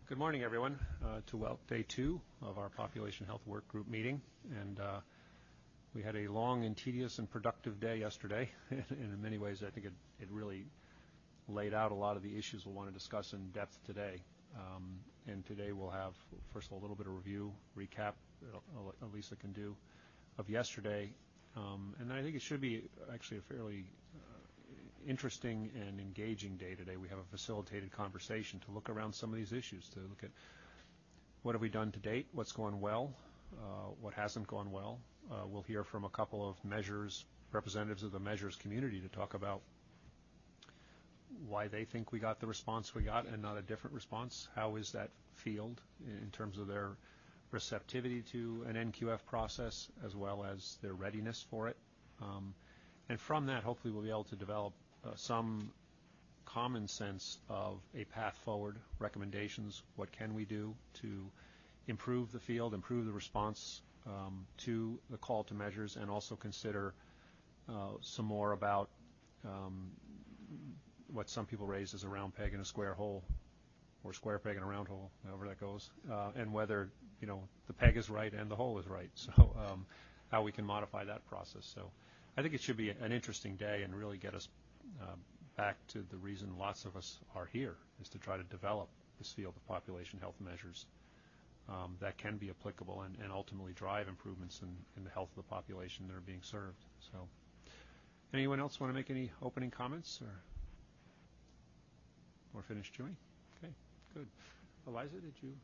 Good morning, everyone, to day 2 of our Population Health Work Group meeting. And we had a long and tedious and productive day yesterday. And in many ways, I think it really laid out a lot of the issues we'll want to discuss in depth today. And today we'll have, first of all, a little bit of review, recap, Elisa can do, of yesterday. And I think it should be actually a fairly interesting and engaging day today. We have a facilitated conversation to look around some of these issues, to look at what have we done to date, what's gone well, what hasn't gone well. We'll hear from a couple of measures, representatives of the measures community, to talk about why they think we got the response we got and not a different response. How is that field in terms of their receptivity to an NQF process as well as their readiness for it. And from that, hopefully we'll be able to develop some common sense of a path forward, recommendations, what can we do to improve the field, improve the response to the call to measures, and also consider some more about what some people raise as a round peg in a square hole, or square peg in a round hole, however that goes, and whether the peg is right and the hole is right. So how we can modify that process. So I think it should be an interesting day and really get us back to the reason lots of us are here, is to try to develop this field of population health measures that can be applicable and ultimately drive improvements in the health of the population that are being served. So anyone else want to make any opening comments or finish chewing? Okay, good. Eliza, did you?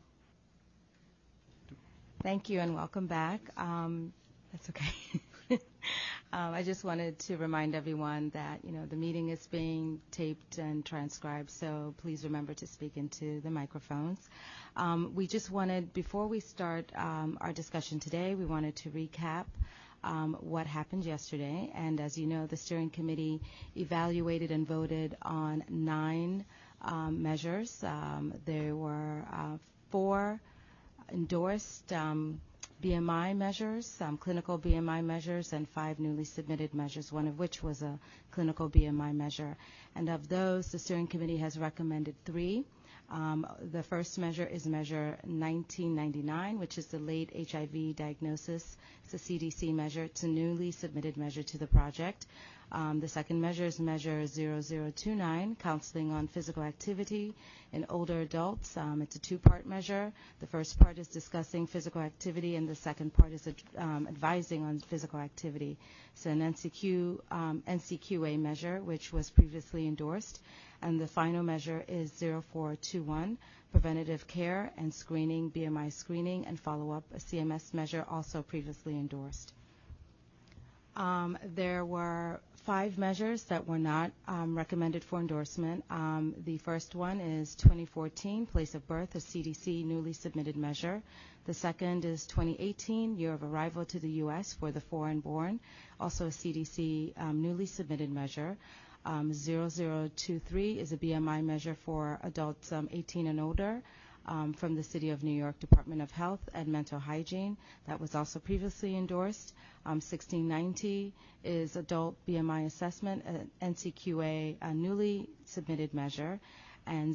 Thank you and welcome back. That's okay. I just wanted to remind everyone that, the meeting is being taped and transcribed, so please remember to speak into the microphones. We just wanted, before we start our discussion today, we wanted to recap what happened yesterday. And as you know, the steering committee evaluated and voted on 9 measures. There were 4 endorsed BMI measures, clinical BMI measures, and 5 newly submitted measures, one of which was a clinical BMI measure. And of those, the steering committee has recommended 3. The first measure is measure 1999, which is the late HIV diagnosis. It's a CDC measure. It's a newly submitted measure to the project. The second measure is measure 0029, counseling on physical activity in older adults. It's a 2-part measure. The first part is discussing physical activity, and the second part is advising on physical activity. It's an NCQA measure, which was previously endorsed. And the final measure is 0421, preventative care and screening, BMI screening and follow-up, a CMS measure also previously endorsed. There were 5 measures that were not recommended for endorsement. The first one is 2014, place of birth, a CDC newly submitted measure. The second is 2018, year of arrival to the U.S. for the foreign-born, also a CDC newly submitted measure. 0023 is a BMI measure for adults 18 and older from the City of New York Department of Health and Mental Hygiene. That was also previously endorsed. 1690 is adult BMI assessment, NCQA, a newly submitted measure. And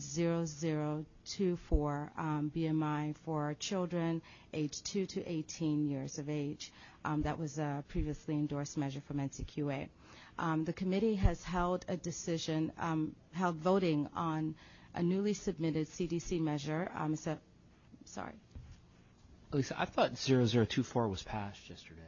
0024 BMI for children aged 2 to 18 years of age. That was a previously endorsed measure from NCQA. The committee has held a decision, held voting on a newly submitted CDC measure. Sorry. Lisa, I thought 0024 was passed yesterday.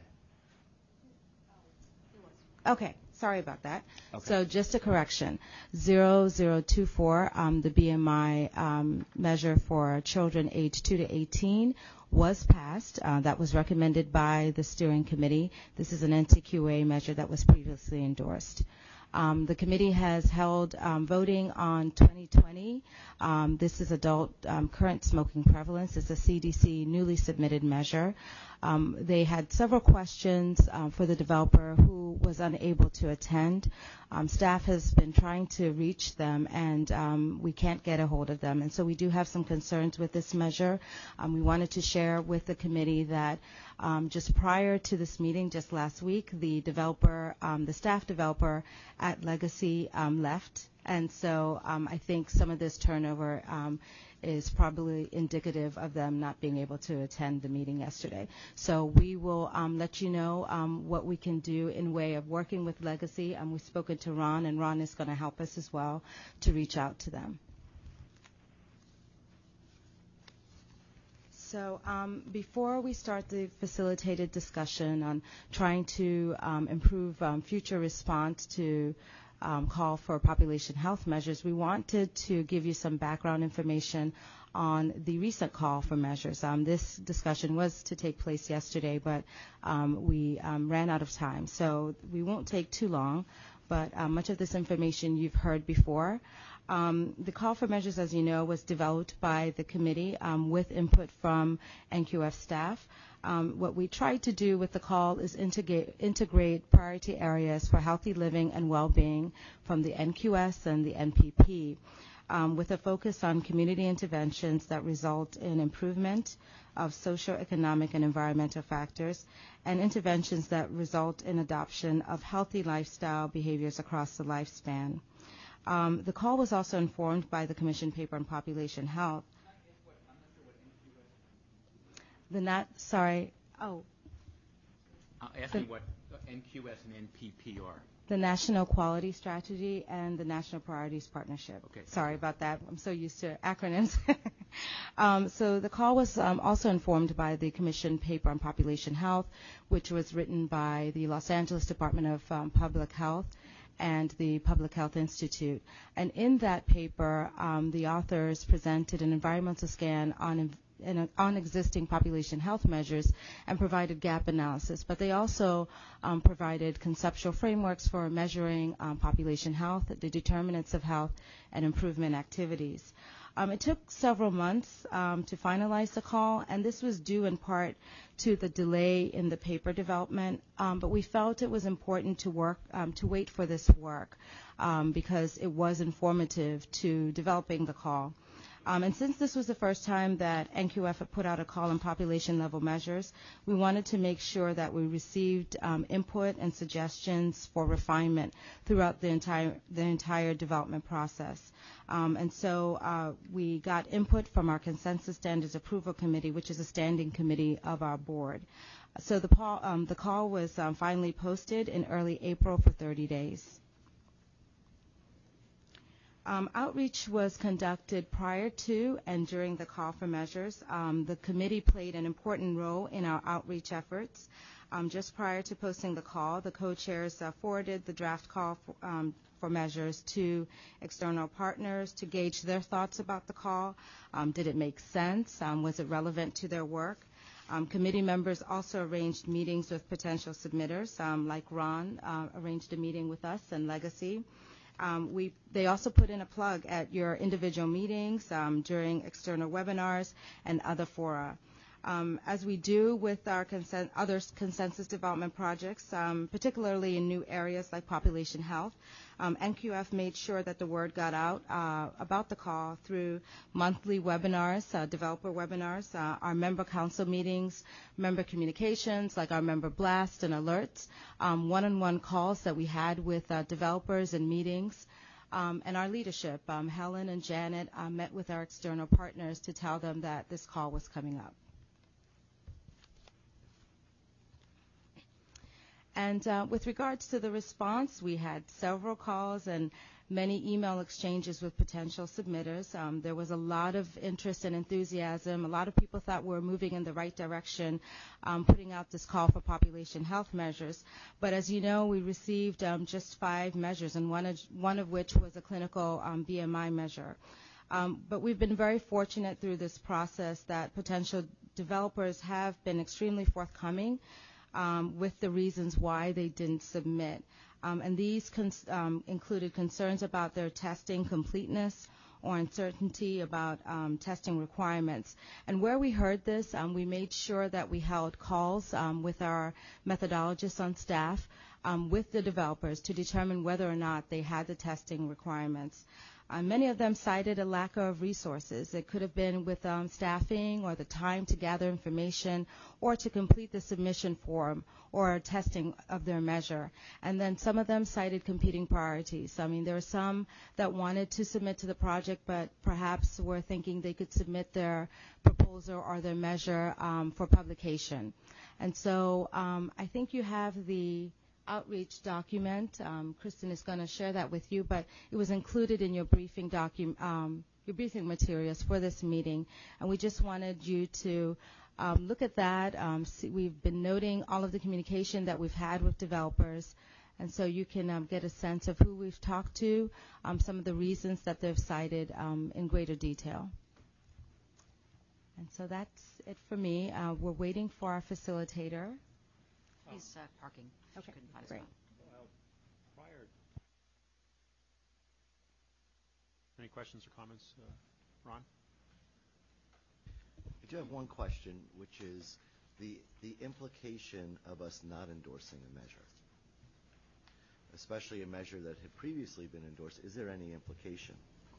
Okay, sorry about that. Okay. So just a correction, 0024, the BMI measure for children aged 2 to 18 was passed. That was recommended by the steering committee. This is an NCQA measure that was previously endorsed. The committee has held voting on 2020. This is adult current smoking prevalence. It's a CDC newly submitted measure. They had several questions for the developer who was unable to attend. Staff has been trying to reach them, and we can't get a hold of them. And so we do have some concerns with this measure. We wanted to share with the committee that just prior to this meeting, just last week, the developer, the staff developer at Legacy left. And so I think some of this turnover is probably indicative of them not being able to attend the meeting yesterday. So we will let you know what we can do in way of working with Legacy. We've spoken to Ron, and Ron is going to help us as well to reach out to them. So before we start the facilitated discussion on trying to improve future response to call for population health measures, we wanted to give you some background information on the recent call for measures. This discussion was to take place yesterday, but we ran out of time. So we won't take too long, but much of this information you've heard before. The call for measures, as you know, was developed by the committee with input from NQF staff. What we tried to do with the call is integrate priority areas for healthy living and well-being from the NQS and the NPP, with a focus on community interventions that result in improvement of socioeconomic and environmental factors, and interventions that result in adoption of healthy lifestyle behaviors across the lifespan. The call was also informed by the Commission paper on population health. Ask me what NQS and NPP are. The National Quality Strategy and the National Priorities Partnership. Okay. Sorry about that. I'm so used to acronyms. So the call was also informed by the Commission paper on population health, which was written by the Los Angeles Department of Public Health and the Public Health Institute. And in that paper, the authors presented an environmental scan on existing population health measures and provided gap analysis. But they also provided conceptual frameworks for measuring population health, the determinants of health, and improvement activities. It took several months to finalize the call, and this was due in part to the delay in the paper development. But we felt it was important to wait for this work because it was informative to developing the call. And since this was the first time that NQF had put out a call on population-level measures, we wanted to make sure that we received input and suggestions for refinement throughout the entire development process. And so we got input from our Consensus Standards Approval Committee, which is a standing committee of our board. So the call was finally posted in early April for 30 days. Outreach was conducted prior to and during the call for measures. The committee played an important role in our outreach efforts. Just prior to posting the call, the co-chairs forwarded the draft call for measures to external partners to gauge their thoughts about the call. Did it make sense? Was it relevant to their work? Committee members also arranged meetings with potential submitters, like Ron arranged a meeting with us and Legacy. They also put in a plug at your individual meetings during external webinars and other fora. As we do with our other consensus development projects, particularly in new areas like population health, NQF made sure that the word got out about the call through monthly webinars, developer webinars, our member council meetings, member communications like our member blast and alerts, one-on-one calls that we had with developers and meetings, and our leadership. Helen and Janet met with our external partners to tell them that this call was coming up. And with regards to the response, we had several calls and many email exchanges with potential submitters. There was a lot of interest and enthusiasm. A lot of people thought we were moving in the right direction, putting out this call for population health measures. But as you know, we received just 5 measures, and one of which was a clinical BMI measure. But we've been very fortunate through this process that potential developers have been extremely forthcoming with the reasons why they didn't submit. And these included concerns about their testing completeness or uncertainty about testing requirements. And where we heard this, we made sure that we held calls with our methodologists on staff with the developers to determine whether or not they had the testing requirements. Many of them cited a lack of resources. It could have been with staffing or the time to gather information or to complete the submission form or testing of their measure. And then some of them cited competing priorities. I mean, there were some that wanted to submit to the project, but perhaps were thinking they could submit their proposal or their measure for publication. And so I think you have the outreach document. Kristen is going to share that with you, but it was included in your briefing your briefing materials for this meeting, and we just wanted you to look at that. We've been noting all of the communication that we've had with developers, and so you can get a sense of who we've talked to, some of the reasons that they've cited in greater detail. And so that's it for me. We're waiting for our facilitator. He's parking. Okay, Couldn't find his great. phone. Any questions or comments, Ron? I do have one question, which is the implication of us not endorsing a measure, especially a measure that had previously been endorsed. Is there any implication?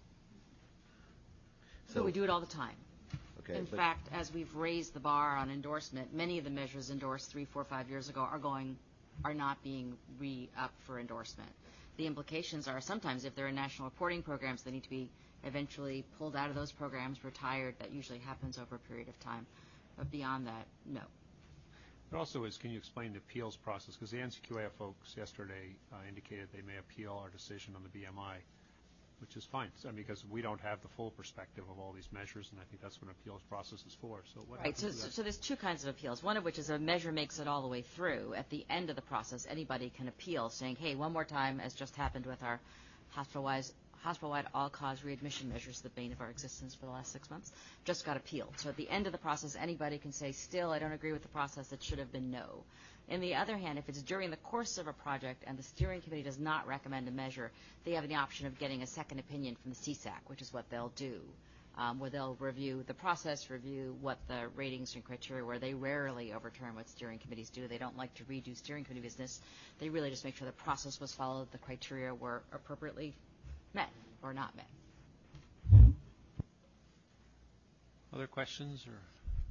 So we do it all the time. Okay, In fact, as we've raised the bar on endorsement, many of the measures endorsed 3, 4, 5 years ago are not being re-up for endorsement. The implications are sometimes if they're in national reporting programs, they need to be eventually pulled out of those programs, retired. That usually happens over a period of time. But beyond that, no. But also can you explain the appeals process? Because the NCQA folks yesterday indicated they may appeal our decision on the BMI, which is fine, because we don't have the full perspective of all these measures, and I think that's what an appeals process is for. So what Right. happens to that? So there's two kinds of appeals. One of which is a measure makes it all the way through. At the end of the process, anybody can appeal, saying, "Hey, one more time," as just happened with our hospital-wide all-cause readmission measures, the bane of our existence for the last 6 months, just got appealed. So at the end of the process, anybody can say, "Still, I don't agree with the process. It should have been no." On the other hand, if it's during the course of a project and the steering committee does not recommend a measure, they have the option of getting a second opinion from the CSAC, which is what they'll do, where they'll review the process, review what the ratings and criteria were. They rarely overturn what steering committees do. They don't like to redo steering committee business. They really just make sure the process was followed, the criteria were appropriately met or not met. Other questions, or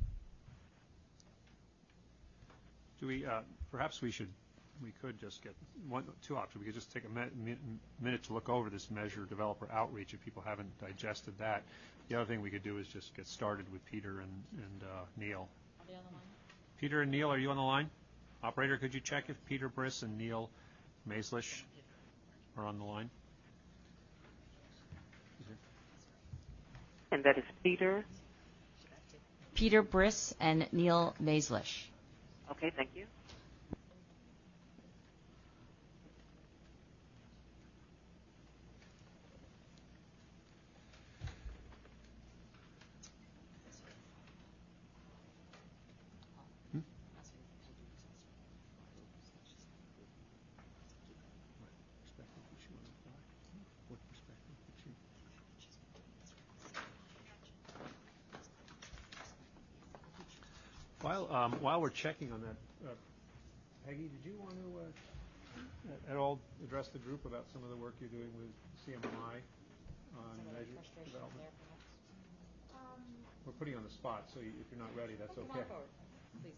do we? Perhaps we could just get two options. We could just take a minute to look over this measure, developer outreach, if people haven't digested that. The other thing we could do is just get started with Peter and Neil. Are they on the line? Peter and Neil, are you on the line? Operator, could you check if Peter Briss and Neil Maislish are on the line? And that is Peter. Peter Briss and Neil Maislish. Okay, thank you. While we're checking on that, Peggy, did you want to at all address the group about some of the work you're doing with CMMI on measure development? We're putting you on the spot, so if you're not ready, that's okay. Please.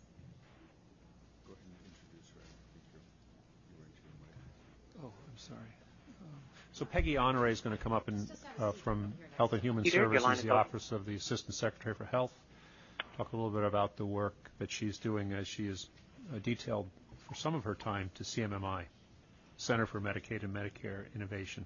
Go ahead and introduce her. I think you were into your mic. Oh, I'm sorry. So Peggy Honore is going to come up from Health and Human Services, the Office of the Assistant Secretary for Health. Talk a little bit about the work that she's doing as she is detailed for some of her time to CMMI, Center for Medicaid and Medicare Innovation.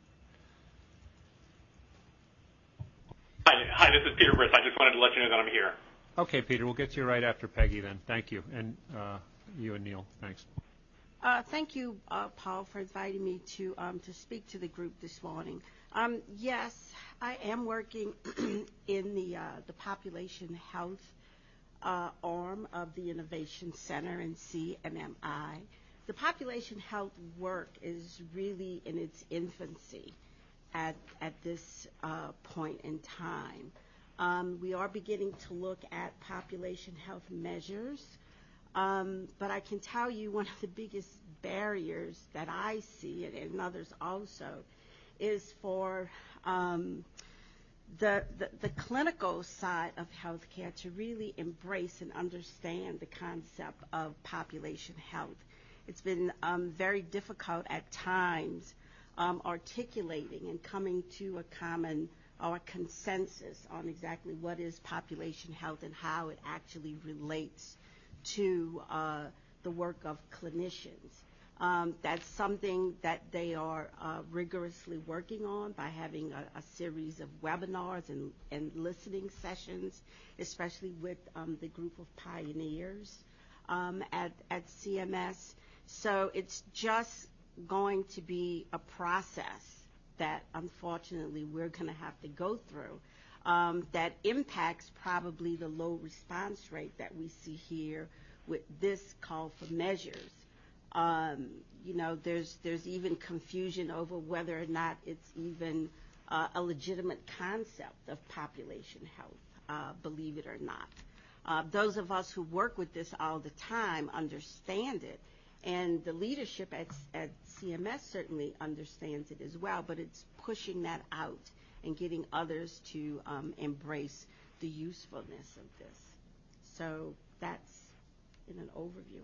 Hi, this is Peter Briss. I just wanted to let you know that I'm here. Okay, Peter, we'll get to you right after Peggy then. Thank you. And you and Neil, thanks. Thank you, Paul, for inviting me to speak to the group this morning. Yes, I am working in the population health arm of the Innovation Center in CMMI. The population health work is really in its infancy at this point in time. We are beginning to look at population health measures, but I can tell you one of the biggest barriers that I see, and others also, is for the clinical side of healthcare to really embrace and understand the concept of population health. It's been very difficult at times articulating and coming to a common or a consensus on exactly what is population health and how it actually relates to the work of clinicians. That's something that they are rigorously working on by having a series of webinars and listening sessions, especially with the group of pioneers at CMS. So it's just going to be a process that unfortunately we're going to have to go through that impacts probably the low response rate that we see here with this call for measures. There's even confusion over whether or not it's even a legitimate concept of population health, believe it or not. Those of us who work with this all the time understand it, and the leadership at CMS certainly understands it as well, but it's pushing that out and getting others to embrace the usefulness of this. So that's in an overview.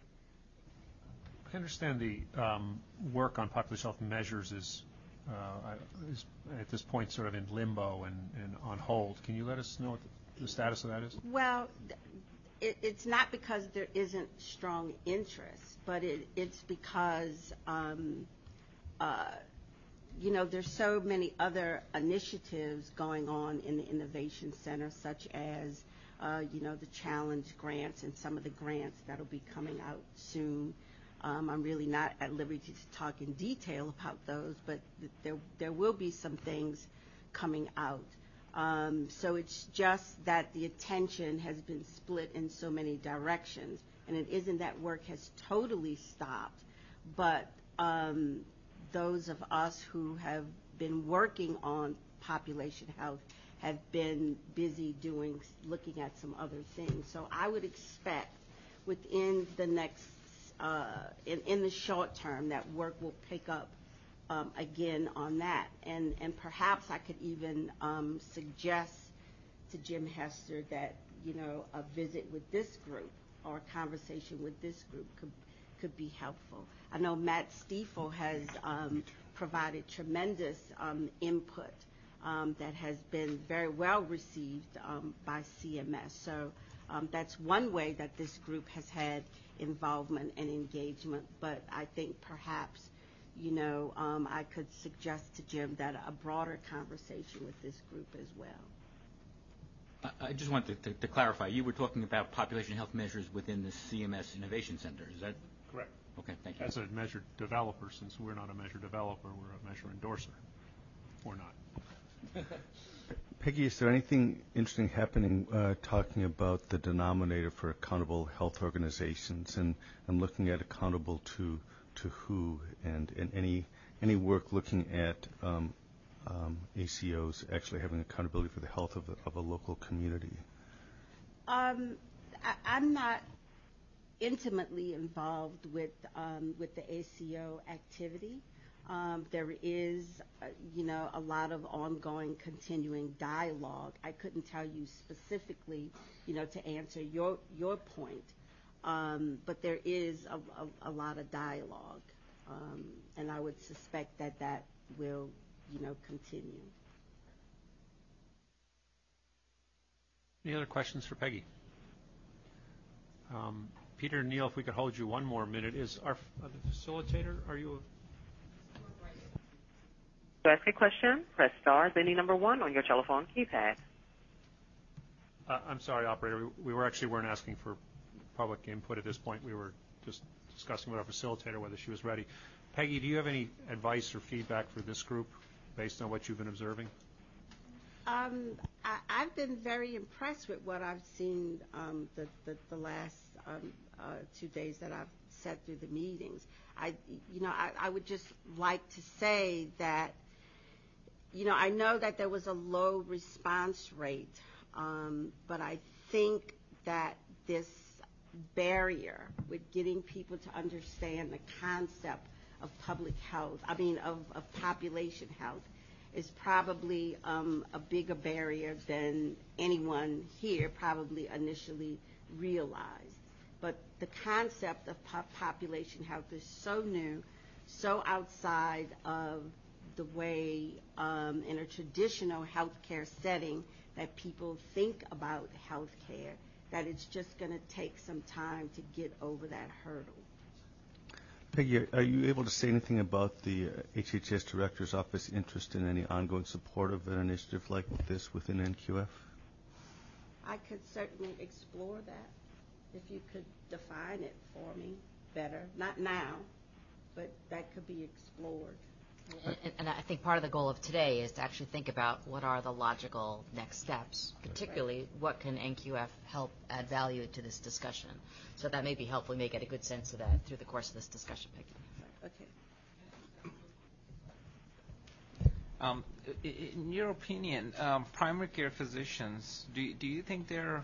I understand the work on population health measures is at this point sort of in limbo and on hold. Can you let us know what the status of that is? Well, it's not because there isn't strong interest, but it's because there's so many other initiatives going on in the Innovation Center, such as the challenge grants and some of the grants that'll be coming out soon. I'm really not at liberty to talk in detail about those, but there will be some things coming out. So it's just that the attention has been split in so many directions, and it isn't that work has totally stopped, but those of us who have been working on population health have been busy looking at some other things. So I would expect within the next, in the short term, that work will pick up again on that. And perhaps I could even suggest to Jim Hester that, a visit with this group or a conversation with this group could be helpful. I know Matt Stiefel has provided tremendous input that has been very well received by CMS. So that's one way that this group has had involvement and engagement, but I think perhaps, I could suggest to Jim that a broader conversation with this group as well. I just wanted to clarify. You were talking about population health measures within the CMS Innovation Center. Is that correct? Okay, thank you. As a measure developer, since we're not a measure developer, we're a measure endorser. Or not. Peggy, is there anything interesting happening talking about the denominator for accountable health organizations and looking at accountable to who and any work looking at ACOs actually having accountability for the health of a local community? I'm not intimately involved with the ACO activity. There is, a lot of ongoing, continuing dialogue. I couldn't tell you specifically, to answer your point, but there is a lot of dialogue, and I would suspect that will, continue. Any other questions for Peggy? Peter and Neil, if we could hold you one more minute. Is our the facilitator, are you? To ask a question, press star, then the number 1 on your telephone keypad. I'm sorry, operator. We weren't asking for public input at this point. We were just discussing with our facilitator whether she was ready. Peggy, do you have any advice or feedback for this group based on what you've been observing? I've been very impressed with what I've seen the last 2 days that I've sat through the meetings. I would just like to say that, I know that there was a low response rate, but I think that this barrier with getting people to understand the concept public health, of population health, is probably a bigger barrier than anyone here probably initially realized. But the concept of population health is so new, so outside of the way in a traditional healthcare setting that people think about healthcare, that it's just going to take some time to get over that hurdle. Peggy, are you able to say anything about the HHS Director's Office interest in any ongoing support of an initiative like this within NQF? I could certainly explore that, if you could define it for me better. Not now, but that could be explored. And I think part of the goal of today is to actually think about what are the logical next steps, particularly what can NQF help add value to this discussion. So that may be helpful. We may get a good sense of that through the course of this discussion, Peggy. Okay. In your opinion, primary care physicians, do you think they're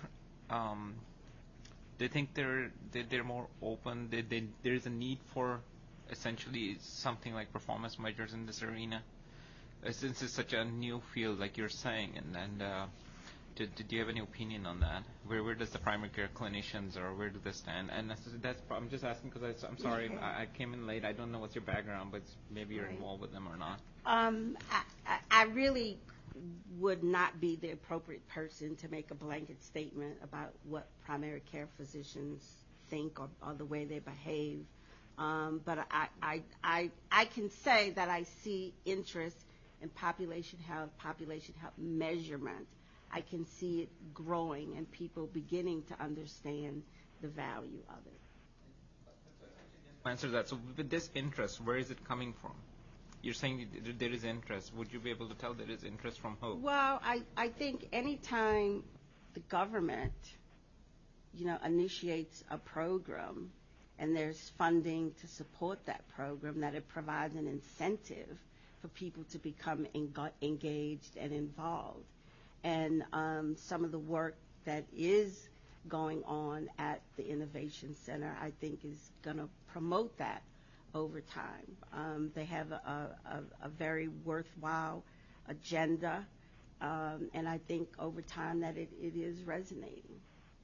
more open? There's a need for essentially something like performance measures in this arena, since it's such a new field, like you're saying, and do you have any opinion on that? Where does the primary care clinicians, or where do they stand? And I'm just asking because I'm sorry, I came in late. I don't know what's your background, but maybe you're involved with them or not. I really would not be the appropriate person to make a blanket statement about what primary care physicians think or the way they behave. But I can say that I see interest in population health measurement. I can see it growing and people beginning to understand the value of it. Answer that. So with this interest, where is it coming from? You're saying there is interest. Would you be able to tell there is interest from who? Well, I think anytime the government, initiates a program and there's funding to support that program, that it provides an incentive for people to become engaged and involved. And some of the work that is going on at the Innovation Center, I think, is going to promote that over time. They have a very worthwhile agenda, and I think over time that it is resonating.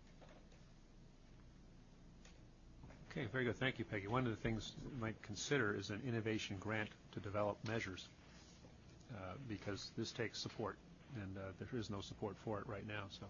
Okay, very good. Thank you, Peggy. One of the things you might consider is an innovation grant to develop measures, because this takes support, and there is no support for it right now. So,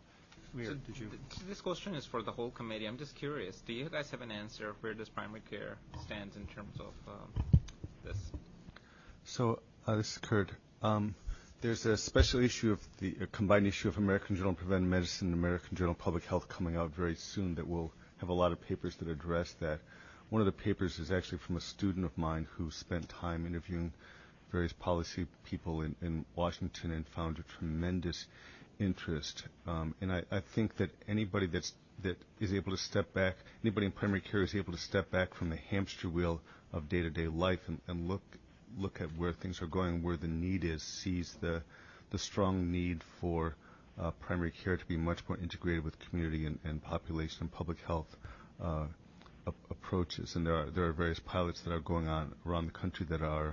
this question is for the whole committee. I'm just curious. Do you guys have an answer of where does primary care stands in terms of this? So, this is Kurt. There's a special issue of a combined issue of American Journal of Preventive Medicine and American Journal of Public Health coming out very soon that will have a lot of papers that address that. One of the papers is actually from a student of mine who spent time interviewing various policy people in Washington and found a tremendous interest. And I think that anybody that is able to step back, anybody in primary care is able to step back from the hamster wheel of day-to-day life and look at where things are going, where the need is, sees the strong need for primary care to be much more integrated with community and population and public health approaches. And there are various pilots that are going on around the country that are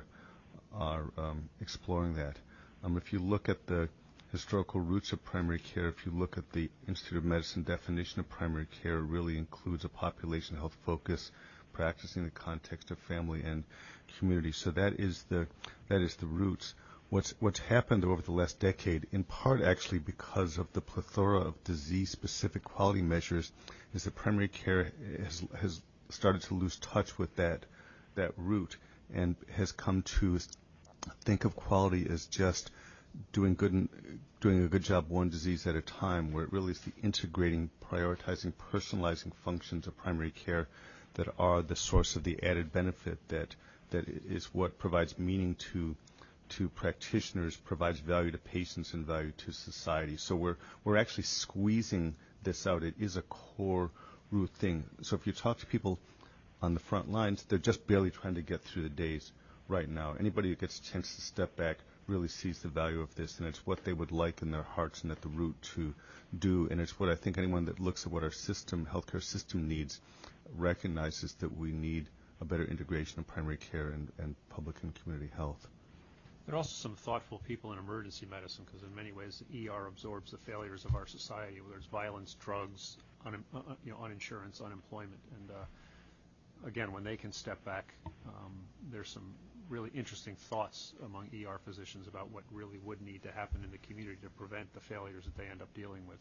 exploring that. If you look at the historical roots of primary care, if you look at the Institute of Medicine definition of primary care, it really includes a population health focus, practicing the context of family and community. So that is the roots. What's happened over the last decade, in part actually because of the plethora of disease-specific quality measures, is that primary care has started to lose touch with that root and has come to think of quality as just doing a good job one disease at a time, where it really is the integrating, prioritizing, personalizing functions of primary care that are the source of the added benefit that is what provides meaning to practitioners, provides value to patients and value to society. So we're actually squeezing this out. It is a core root thing. So if you talk to people on the front lines, they're just barely trying to get through the days right now. Anybody who gets a chance to step back really sees the value of this, and it's what they would like in their hearts and at the root to do. And it's what I think anyone that looks at what our system, healthcare system needs, recognizes that we need a better integration of primary care and public and community health. There are also some thoughtful people in emergency medicine, because in many ways the ER absorbs the failures of our society, whether it's violence, drugs, uninsurance, unemployment. And again, when they can step back, there's some really interesting thoughts among ER physicians about what really would need to happen in the community to prevent the failures that they end up dealing with.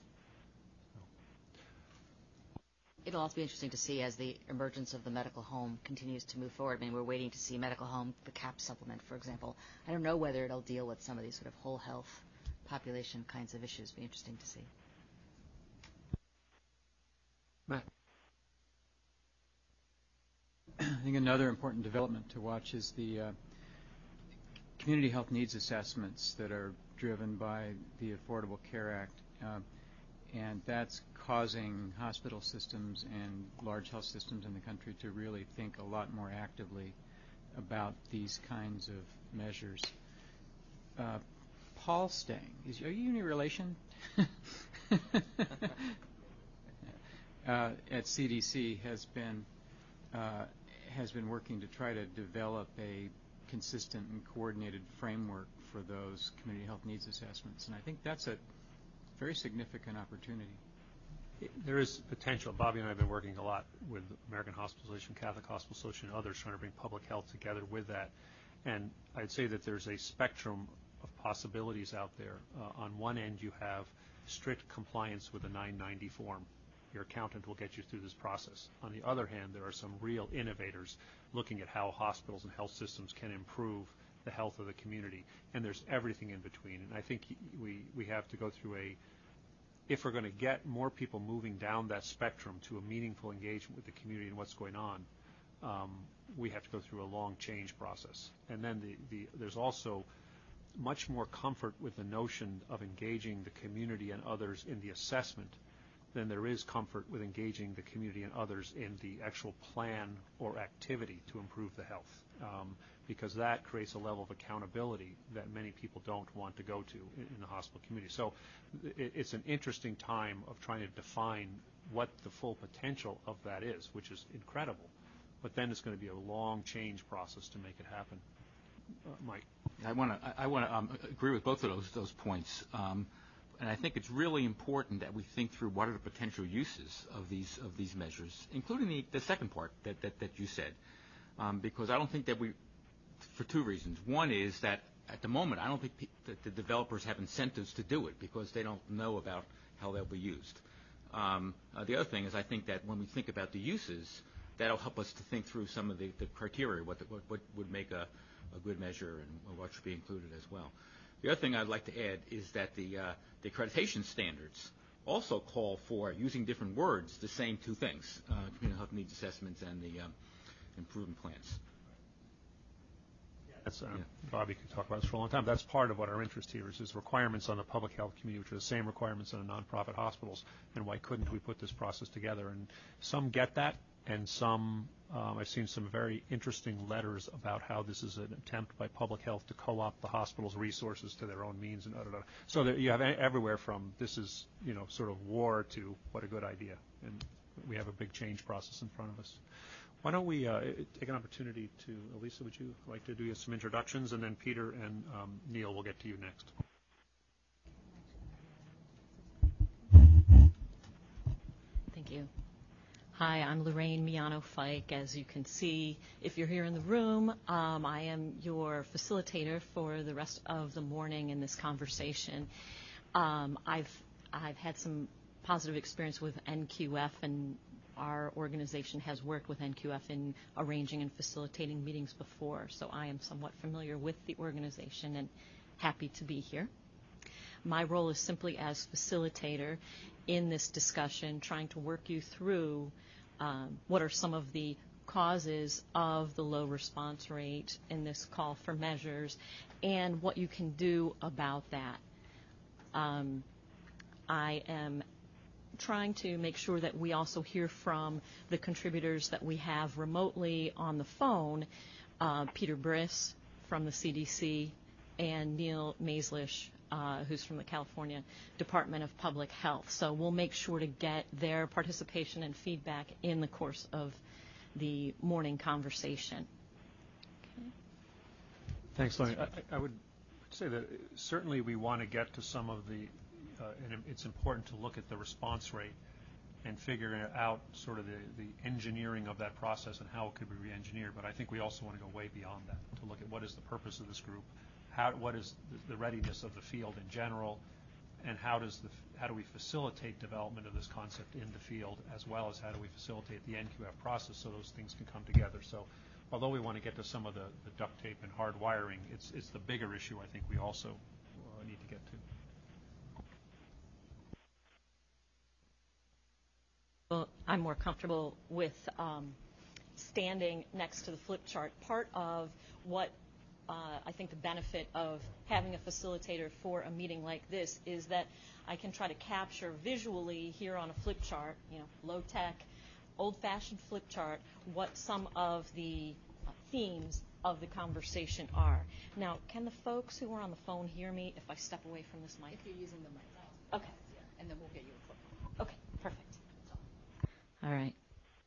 It'll also be interesting to see as the emergence of the medical home continues to move forward. I mean, we're waiting to see medical home, the CAP supplement, for example. I don't know whether it'll deal with some of these sort of whole health population kinds of issues. It'll be interesting to see. Matt. I think another important development to watch is the community health needs assessments that are driven by the Affordable Care Act. And that's causing hospital systems and large health systems in the country to really think a lot more actively about these kinds of measures. Paul Stang, are you any relation? At CDC has been working to try to develop a consistent and coordinated framework for those community health needs assessments, and I think that's a very significant opportunity. There is potential. Bobby and I have been working a lot with American Hospital Association, Catholic Hospital Association, and others trying to bring public health together with that. And I'd say that there's a spectrum of possibilities out there. On one end, you have strict compliance with the 990 form. Your accountant will get you through this process. On the other hand, there are some real innovators looking at how hospitals and health systems can improve the health of the community, and there's everything in between. And I think we have to go through if we're going to get more people moving down that spectrum to a meaningful engagement with the community and what's going on, we have to go through a long change process. And then there's also much more comfort with the notion of engaging the community and others in the assessment than there is comfort with engaging the community and others in the actual plan or activity to improve the health. Because that creates a level of accountability that many people don't want to go to in the hospital community. So it's an interesting time of trying to define what the full potential of that is, which is incredible. But then it's going to be a long change process to make it happen. Mike. I want to agree with both of those points. And I think it's really important that we think through what are the potential uses of these measures, including the second part that you said. Because I don't think that for two reasons. One is that at the moment, I don't think that the developers have incentives to do it because they don't know about how they'll be used. The other thing is I think that when we think about the uses, that'll help us to think through some of the criteria, what would make a good measure and what should be included as well. The other thing I'd like to add is that the accreditation standards also call for, using different words, the same two things, community health needs assessments and the improvement plans. That's, Bobby could talk about this for a long time. That's part of what our interest here is requirements on the public health community, which are the same requirements on the nonprofit hospitals. And why couldn't we put this process together? And some get that, and some, I've seen some very interesting letters about how this is an attempt by public health to co-opt the hospital's resources to their own means. And so there, you have everywhere from this is, sort of war to what a good idea. And we have a big change process in front of us. Why don't we take an opportunity to, Elisa, would you like to do some introductions, and then Peter and Neil will get to you next. Thank you. Hi, I'm Lorraine Miano-Fike. As you can see, if you're here in the room, I am your facilitator for the rest of the morning in this conversation. I've had some positive experience with NQF, and our organization has worked with NQF in arranging and facilitating meetings before, so I am somewhat familiar with the organization and happy to be here. My role is simply as facilitator in this discussion, trying to work you through what are some of the causes of the low response rate in this call for measures and what you can do about that. I am trying to make sure that we also hear from the contributors that we have remotely on the phone, Peter Briss from the CDC and Neil Maislish, who's from the California Department of Public Health. So we'll make sure to get their participation and feedback in the course of the morning conversation. Okay. Thanks, Lorraine. I would say that certainly we want to get to some of the, and it's important to look at the response rate and figure out sort of the engineering of that process and how it could be re-engineered. But I think we also want to go way beyond that to look at what is the purpose of this group, what is the readiness of the field in general, and how do we facilitate development of this concept in the field, as well as how do we facilitate the NQF process so those things can come together. So although we want to get to some of the duct tape and hard wiring, it's the bigger issue I think we also need to get to. Well, I'm more comfortable with standing next to the flip chart. Part of what I think the benefit of having a facilitator for a meeting like this is that I can try to capture visually here on a flip chart, low-tech, old-fashioned flip chart, what some of the themes of the conversation are. Now, can the folks who are on the phone hear me if I step away from this mic? If you're using the mic. Okay. Yeah, and then we'll get you a clip. Okay, perfect. All right.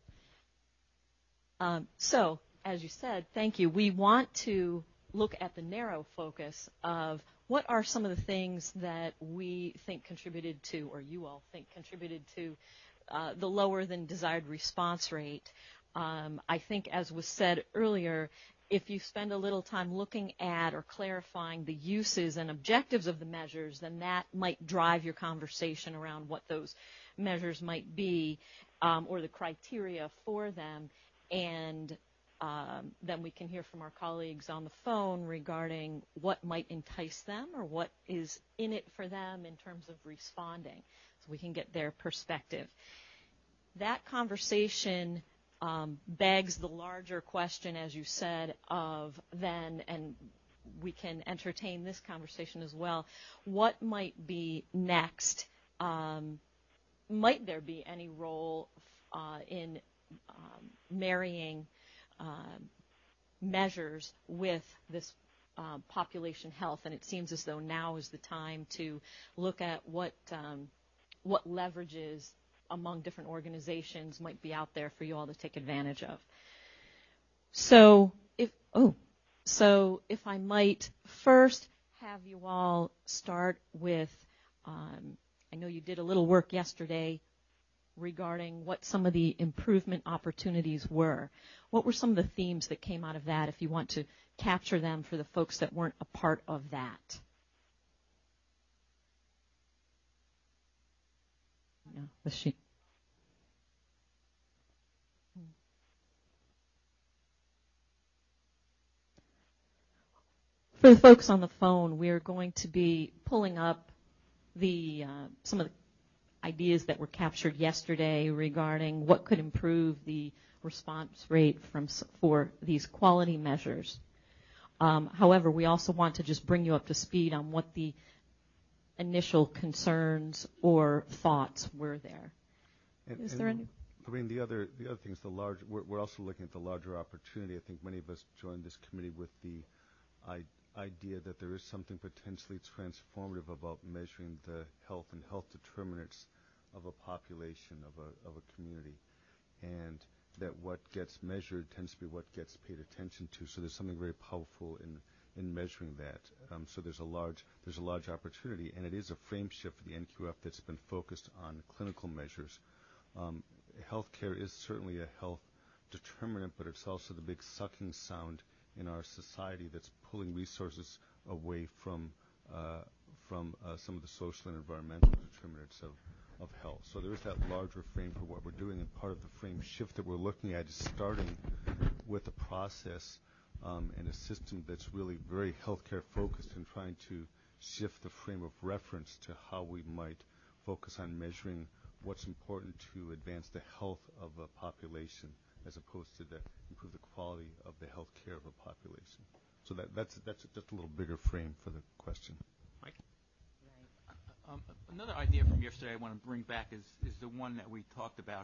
So, as you said, thank you. We want to look at the narrow focus of what are some of the things that we think contributed to, or you all think contributed to, the lower than desired response rate. I think, as was said earlier, if you spend a little time looking at or clarifying the uses and objectives of the measures, then that might drive your conversation around what those measures might be, or the criteria for them, and then we can hear from our colleagues on the phone regarding what might entice them or what is in it for them in terms of responding, so we can get their perspective. That conversation begs the larger question, as you said, of then, and we can entertain this conversation as well, what might be next? Might there be any role in marrying measures with this population health? And it seems as though now is the time to look at what leverages among different organizations might be out there for you all to take advantage of. So if I might first have you all start with, I know you did a little work yesterday regarding what some of the improvement opportunities were. What were some of the themes that came out of that, if you want to capture them for the folks that weren't a part of that? No, the sheet. For the folks on the phone, we're going to be pulling up the some of the ideas that were captured yesterday regarding what could improve the response rate for these quality measures. However, we also want to just bring you up to speed on what the initial concerns or thoughts were there. Is there any? I mean, the other thing is we're also looking at the larger opportunity. I think many of us joined this committee with the idea that there is something potentially transformative about measuring the health and health determinants of a population, of a community, and that what gets measured tends to be what gets paid attention to. So there's something very powerful in measuring that. So there's a large opportunity, and it is a frame shift for the NQF that's been focused on clinical measures. Healthcare is certainly a health determinant, but it's also the big sucking sound in our society that's pulling resources away from some of the social and environmental determinants of health. So there is that larger frame for what we're doing, and part of the frame shift that we're looking at is starting with a process and a system that's really very healthcare focused and trying to shift the frame of reference to how we might focus on measuring what's important to advance the health of a population as opposed to improve the quality of the health care of a population. So that's just a little bigger frame for the question. Mike? Right. Another idea from yesterday I want to bring back is the one that we talked about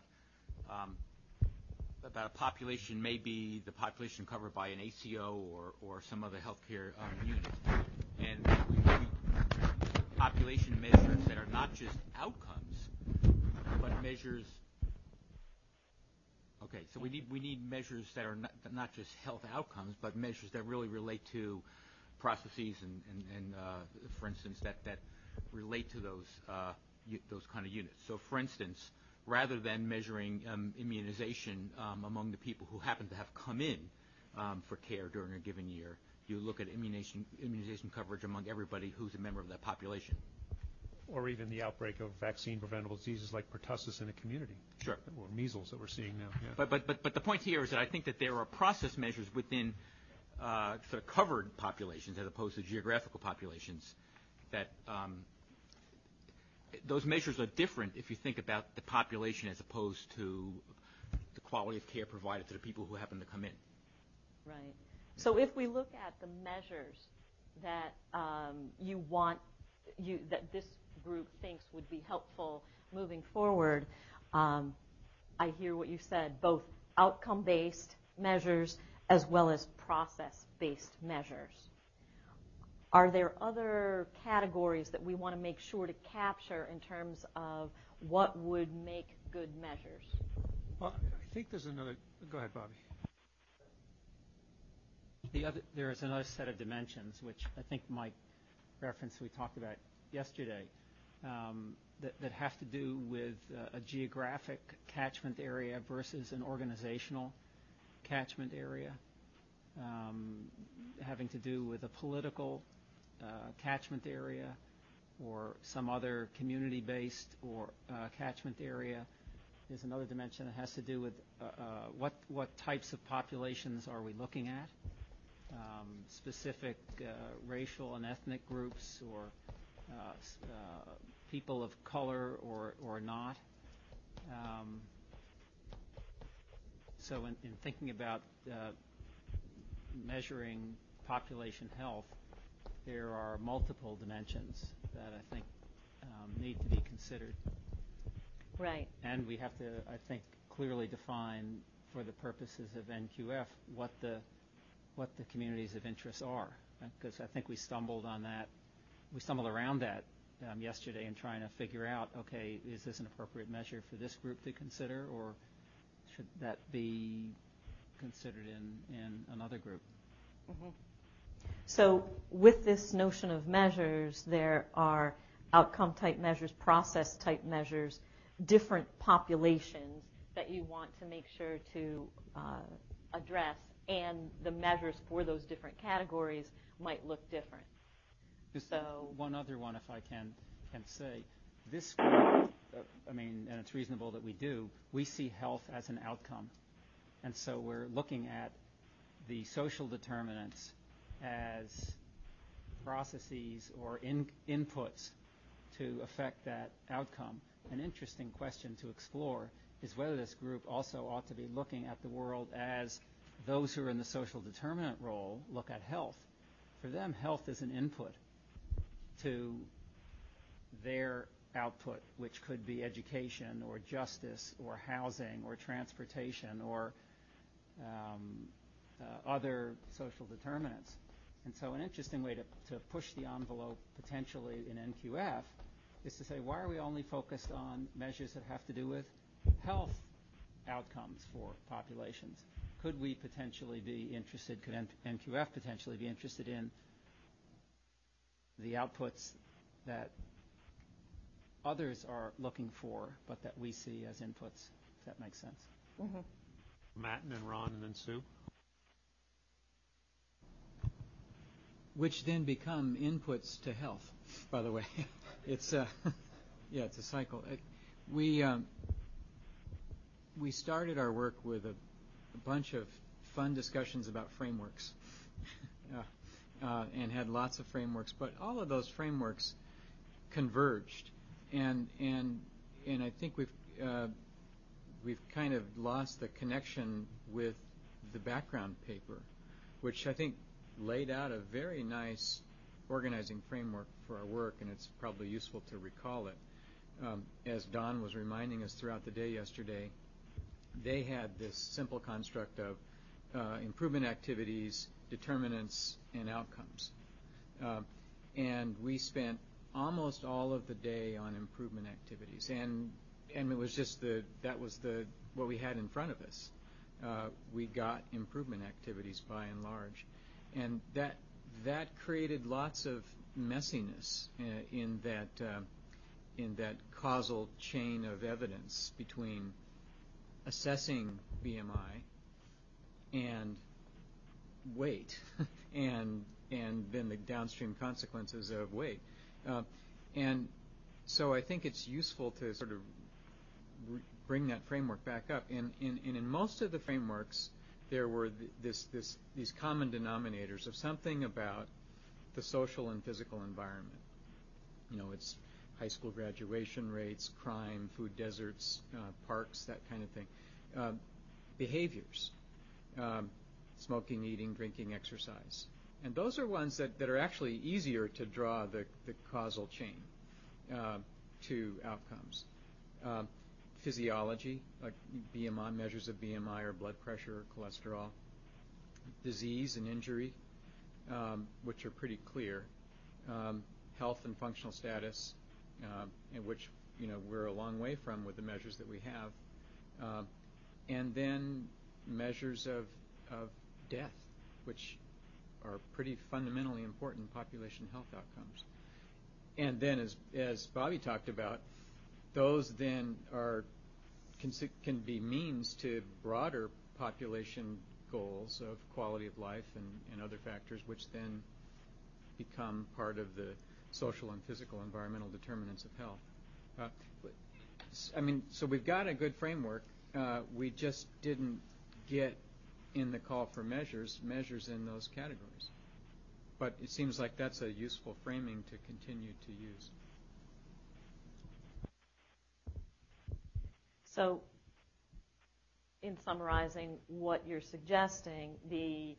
a population, maybe the population covered by an ACO or some other healthcare unit. And population measures that are not just outcomes, but measures. Okay. Okay, so we need measures that are not just health outcomes, but measures that really relate to processes and for instance, that relate to those kind of units. So, for instance, rather than measuring immunization among the people who happen to have come in for care during a given year, you look at immunization coverage among everybody who's a member of that population. Or even the outbreak of vaccine-preventable diseases like pertussis in a community. Sure. Or measles that we're seeing now. Yeah. But the point here is that I think that there are process measures within sort of covered populations as opposed to geographical populations that those measures are different if you think about the population as opposed to the quality of care provided to the people who happen to come in. Right. So if we look at the measures that that this group thinks would be helpful moving forward, I hear what you said, both outcome-based measures as well as process-based measures. Are there other categories that we want to make sure to capture in terms of what would make good measures? Well, I think there's another. Go ahead, Bobby. There is another set of dimensions, which I think Mike referenced we talked about yesterday, that have to do with a geographic catchment area versus an organizational catchment area, having to do with a political catchment area or some other community-based or catchment area. There's another dimension that has to do with what types of populations are we looking at, specific racial and ethnic groups or people of color or not. So in thinking about measuring population health, there are multiple dimensions that I think need to be considered. Right. And we have to, I think, clearly define for the purposes of NQF what the communities of interest are, because I think we stumbled around that yesterday in trying to figure out, okay, is this an appropriate measure for this group to consider, or should that be considered in another group? Mm-hmm. So with this notion of measures, there are outcome-type measures, process-type measures, different populations that you want to make sure to address, and the measures for those different categories might look different. So one other one, if I can say, this group, and it's reasonable that we do, we see health as an outcome. And so we're looking at the social determinants as processes or inputs to affect that outcome. An interesting question to explore is whether this group also ought to be looking at the world as those who are in the social determinant role look at health. For them, health is an input to their output, which could be education or justice or housing or transportation or other social determinants. And so an interesting way to push the envelope potentially in NQF is to say, why are we only focused on measures that have to do with health outcomes for populations? Could we potentially be interested, could NQF potentially be interested in the outputs that others are looking for, but that we see as inputs, if that makes sense? Mm-hmm. Matt and then Ron and then Sue. Which then become inputs to health, by the way. It's a cycle. We started our work with a bunch of fun discussions about frameworks and had lots of frameworks, but all of those frameworks converged, and I think we've kind of lost the connection with the background paper, which I think laid out a very nice organizing framework for our work, and it's probably useful to recall it. As Don was reminding us throughout the day yesterday, they had this simple construct of improvement activities, determinants, and outcomes. And we spent almost all of the day on improvement activities, and it was just what we had in front of us. we got improvement activities by and large. And that created lots of messiness in that causal chain of evidence between assessing BMI and weight and then the downstream consequences of weight. And so I think it's useful to sort of bring that framework back up. And in most of the frameworks, there were these common denominators of something about the social and physical environment. It's high school graduation rates, crime, food deserts, parks, that kind of thing. Behaviors, smoking, eating, drinking, exercise. And those are ones that are actually easier to draw the causal chain to outcomes. Physiology, like BMI, measures of BMI or blood pressure or cholesterol. Disease and injury, which are pretty clear. Health and functional status, in which we're a long way from with the measures that we have. And then measures of death, which are pretty fundamentally important population health outcomes. And then, as Bobby talked about, those then can be means to broader population goals of quality of life and other factors, which then become part of the social and physical environmental determinants of health. So we've got a good framework. We just didn't get in the call for measures in those categories. But it seems like that's a useful framing to continue to use. So, in summarizing what you're suggesting, the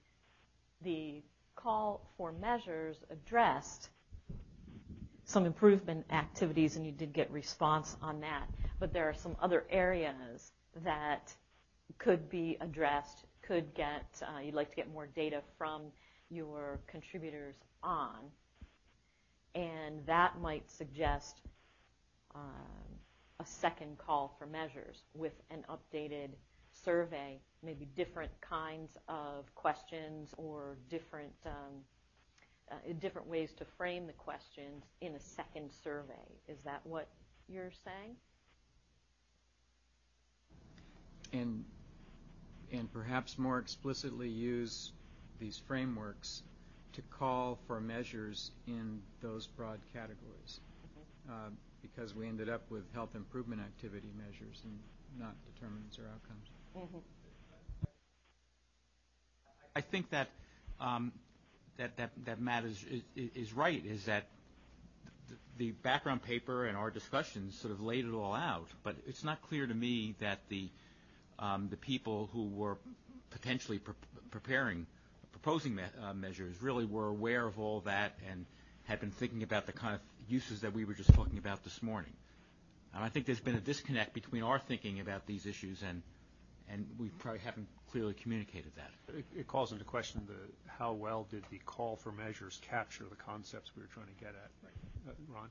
call for measures addressed some improvement activities, and you did get response on that. But there are some other areas that could be addressed, you'd like to get more data from your contributors on, and that might suggest a second call for measures with an updated survey, maybe different kinds of questions or different ways to frame the questions in a second survey. Is that what you're saying? And perhaps more explicitly use these frameworks to call for measures in those broad categories, because we ended up with health improvement activity measures and not determinants or outcomes. Mm-hmm. I think that that Matt is right, is that the background paper and our discussions sort of laid it all out, but it's not clear to me that the people who were potentially proposing measures really were aware of all that and had been thinking about the kind of uses that we were just talking about this morning. And I think there's been a disconnect between our thinking about these issues and we probably haven't clearly communicated that. It calls into question how well did the call for measures capture the concepts we were trying to get at. Ron?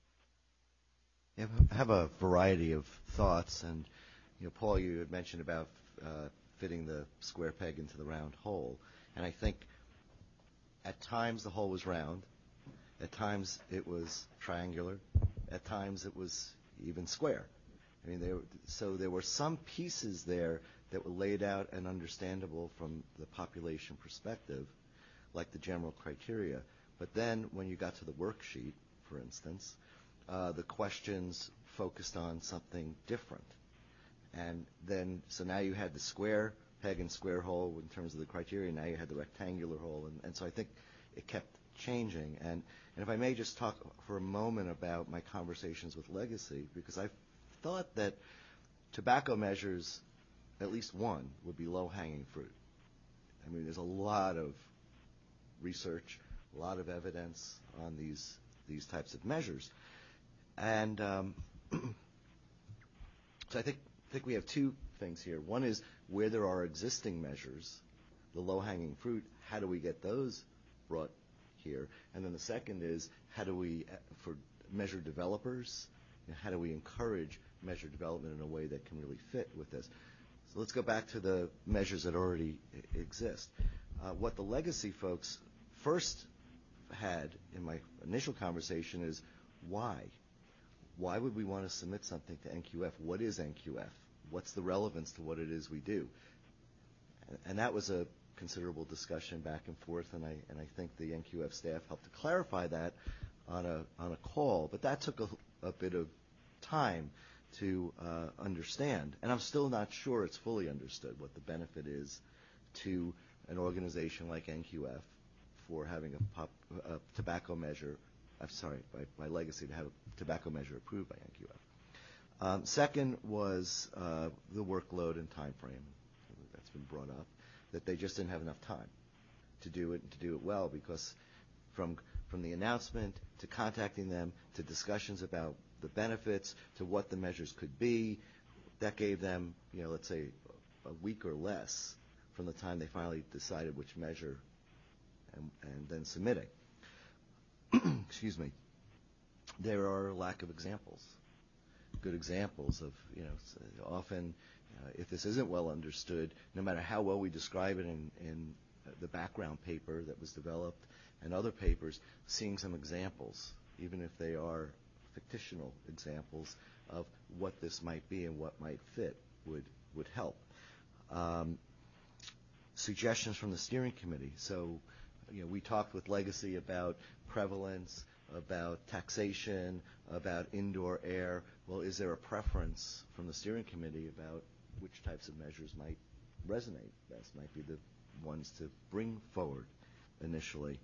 I have a variety of thoughts, and Paul, you had mentioned about fitting the square peg into the round hole, and I think at times the hole was round, at times it was triangular, at times it was even square. I mean, there were some pieces there that were laid out and understandable from the population perspective, like the general criteria. But then when you got to the worksheet, for instance, the questions focused on something different. And then, so now you had the square peg and square hole in terms of the criteria. Now you had the rectangular hole. And so I think it kept changing. And if I may just talk for a moment about my conversations with Legacy, because I thought that tobacco measures, at least one, would be low-hanging fruit. I mean, there's a lot of research, a lot of evidence on these types of measures. And so I think we have two things here. One is where there are existing measures, the low-hanging fruit, how do we get those brought here? And then the second is how do we, for measure developers, how do we encourage measure development in a way that can really fit with this? So let's go back to the measures that already exist. What the legacy folks first had in my initial conversation is why? Why would we want to submit something to NQF? What is NQF? What's the relevance to what it is we do? And that was a considerable discussion back and forth, and I think the NQF staff helped to clarify that on a call. But that took a bit of time to understand, and I'm still not sure it's fully understood what the benefit is to an organization like NQF for having a tobacco measure. I'm sorry, by legacy to have a tobacco measure approved by NQF. Second was the workload and time frame that's been brought up, that they just didn't have enough time to do it and to do it well, because from the announcement to contacting them to discussions about the benefits to what the measures could be, that gave them, let's say a week or less from the time they finally decided which measure and then submitting. Excuse me. There are a lack of examples, good examples of, often if this isn't well understood, no matter how well we describe it in the background paper that was developed and other papers, seeing some examples, even if they are fictional examples of what this might be and what might fit would help. Suggestions from the steering committee. So, we talked with Legacy about prevalence, about taxation, about indoor air. Well, is there a preference from the steering committee about which types of measures might resonate best, might be the ones to bring forward initially?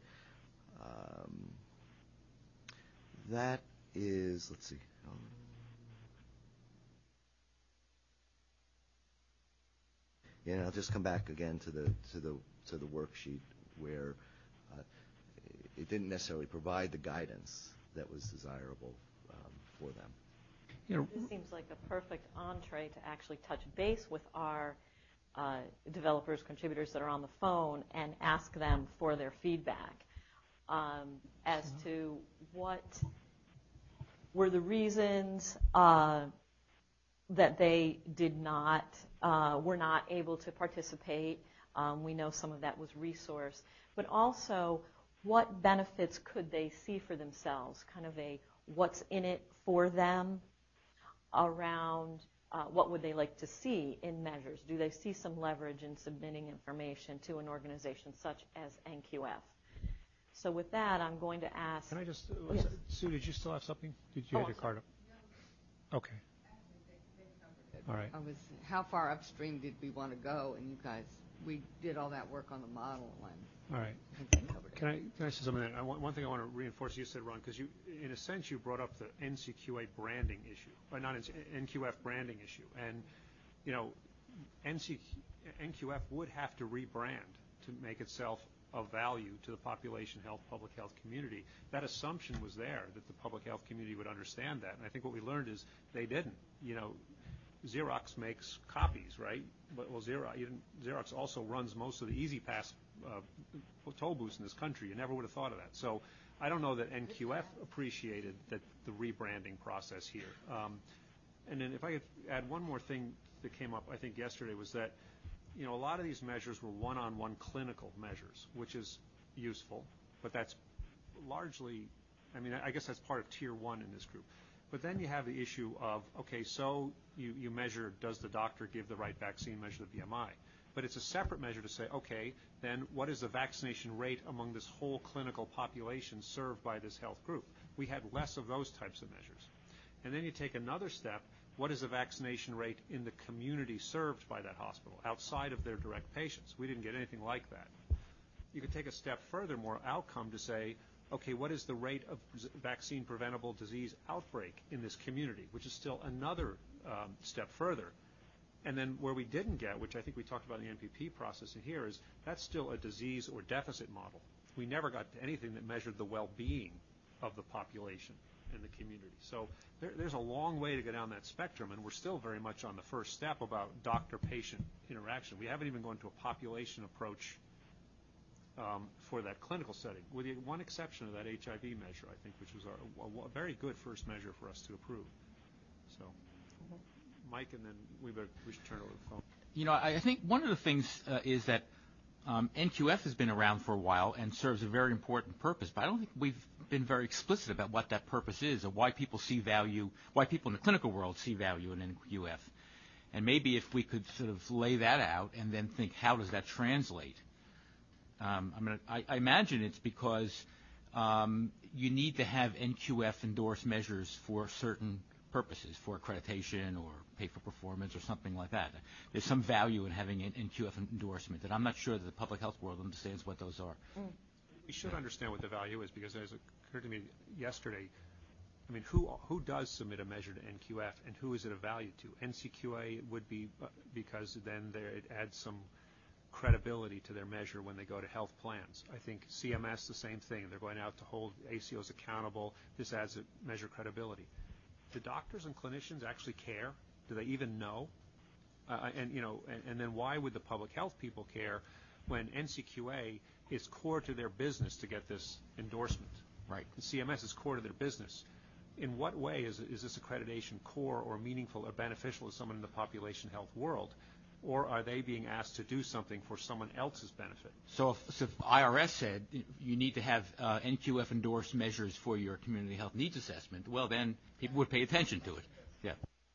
That is, let's see. I'll just come back again to the worksheet where it didn't necessarily provide the guidance that was desirable for them. This seems like a perfect entree to actually touch base with our developers, contributors that are on the phone and ask them for their feedback as to what were the reasons that they were not able to participate. We know some of that was resource, but also what benefits could they see for themselves, kind of a what's in it for them around what would they like to see in measures. Do they see some leverage in submitting information to an organization such as NQF? So with that, I'm going to ask... Can I just... Yes. Sue, did you still have something? Did you have your card up? Okay. All right. How far upstream did we want to go? And you guys, we did all that work on the model. All right. Can I say something? One thing I want to reinforce you said, Ron, because in a sense you brought up the NCQA branding issue, or not NQF branding issue, and NQF would have to rebrand to make itself of value to the population health, public health community. That assumption was there that the public health community would understand that, and I think what we learned is they didn't. Xerox makes copies, right? Well, Xerox also runs most of the EasyPass toll booths in this country. You never would have thought of that. So I don't know that NQF appreciated the rebranding process here. And then if I could add one more thing that came up, I think yesterday, was that a lot of these measures were one-on-one clinical measures, which is useful, but that's largely, I guess that's part of tier one in this group. But then you have the issue of, okay, so you measure, does the doctor give the right vaccine, measure the BMI? But it's a separate measure to say, okay, then what is the vaccination rate among this whole clinical population served by this health group? We had less of those types of measures. And then you take another step, what is the vaccination rate in the community served by that hospital, outside of their direct patients? We didn't get anything like that. You could take a step further, more outcome, to say, okay, what is the rate of vaccine-preventable disease outbreak in this community, which is still another step further. And then where we didn't get, which I think we talked about in the NPP process in here, is that's still a disease or deficit model. We never got to anything that measured the well-being of the population and the community. So there's a long way to go down that spectrum, and we're still very much on the first step about doctor-patient interaction. We haven't even gone to a population approach for that clinical setting, with the one exception of that HIV measure, I think, which was a very good first measure for us to approve. So, Mike, and then we should turn over the phone. I think one of the things is that NQF has been around for a while and serves a very important purpose, but I don't think we've been very explicit about what that purpose is or why people see value, why people in the clinical world see value in NQF. And maybe if we could sort of lay that out and then think, how does that translate? I imagine it's because you need to have NQF endorsed measures for certain purposes, for accreditation or pay for performance or something like that. There's some value in having an NQF endorsement, and I'm not sure that the public health world understands what those are. We should understand what the value is, because as it occurred to me yesterday, I mean, who does submit a measure to NQF, and who is it of value to? NCQA would be, because then it adds some credibility to their measure when they go to health plans. I think CMS, the same thing. They're going out to hold ACOs accountable. This adds a measure of credibility. Do doctors and clinicians actually care? Do they even know? And then why would the public health people care when NCQA is core to their business to get this endorsement? Right. And CMS is core to their business. In what way is this accreditation core or meaningful or beneficial to someone in the population health world? Or are they being asked to do something for someone else's benefit? So if IRS said you need to have NQF endorsed measures for your community health needs assessment, well, then people would pay attention to it. Yeah.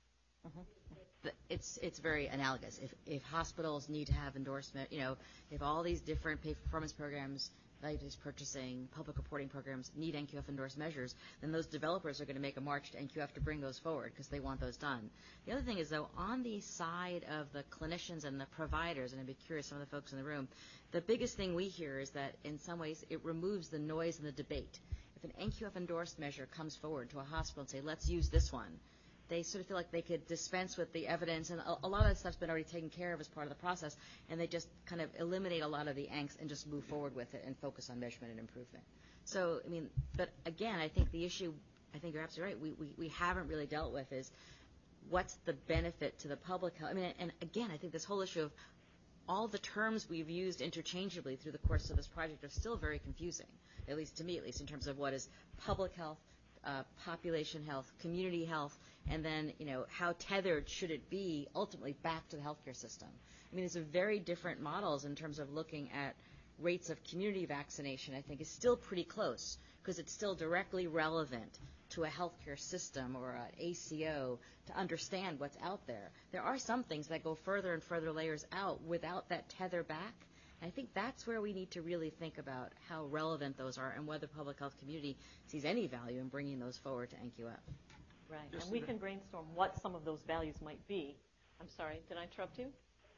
It's very analogous. If hospitals need to have endorsement, if all these different pay performance programs, value-based purchasing, public reporting programs need NQF endorsed measures, then those developers are going to make a march to NQF to bring those forward because they want those done. The other thing is, though, on the side of the clinicians and the providers, and I'd be curious, some of the folks in the room, the biggest thing we hear is that in some ways it removes the noise and the debate. If an NQF endorsed measure comes forward to a hospital and say, let's use this one, they sort of feel like they could dispense with the evidence, and a lot of that stuff's been already taken care of as part of the process, and they just kind of eliminate a lot of the angst and just move forward with it and focus on measurement and improvement. So, but again, I think the issue, I think you're absolutely right, we haven't really dealt with is what's the benefit to the public health. And again, I think this whole issue of all the terms we've used interchangeably through the course of this project are still very confusing, at least to me, at least in terms of what is public health, population health, community health, and then, how tethered should it be ultimately back to the healthcare system. These are very different models in terms of looking at rates of community vaccination. I think is still pretty close because it's still directly relevant to a healthcare system or an ACO to understand what's out there. There are some things that go further and further layers out without that tether back. I think that's where we need to really think about how relevant those are and whether the public health community sees any value in bringing those forward to NQF. Right, and we can brainstorm what some of those values might be. I'm sorry, did I interrupt you?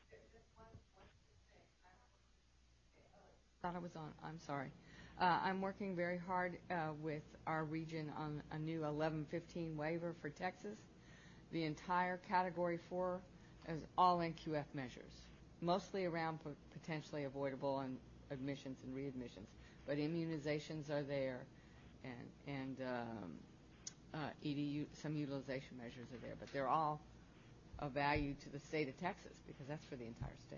Thought I was on. I'm sorry. I'm working very hard with our region on a new 1115 waiver for Texas. The entire Category 4 is all NQF measures, mostly around potentially avoidable and admissions and readmissions. But immunizations are there, and ED, some utilization measures are there. But they're all of value to the state of Texas because that's for the entire state.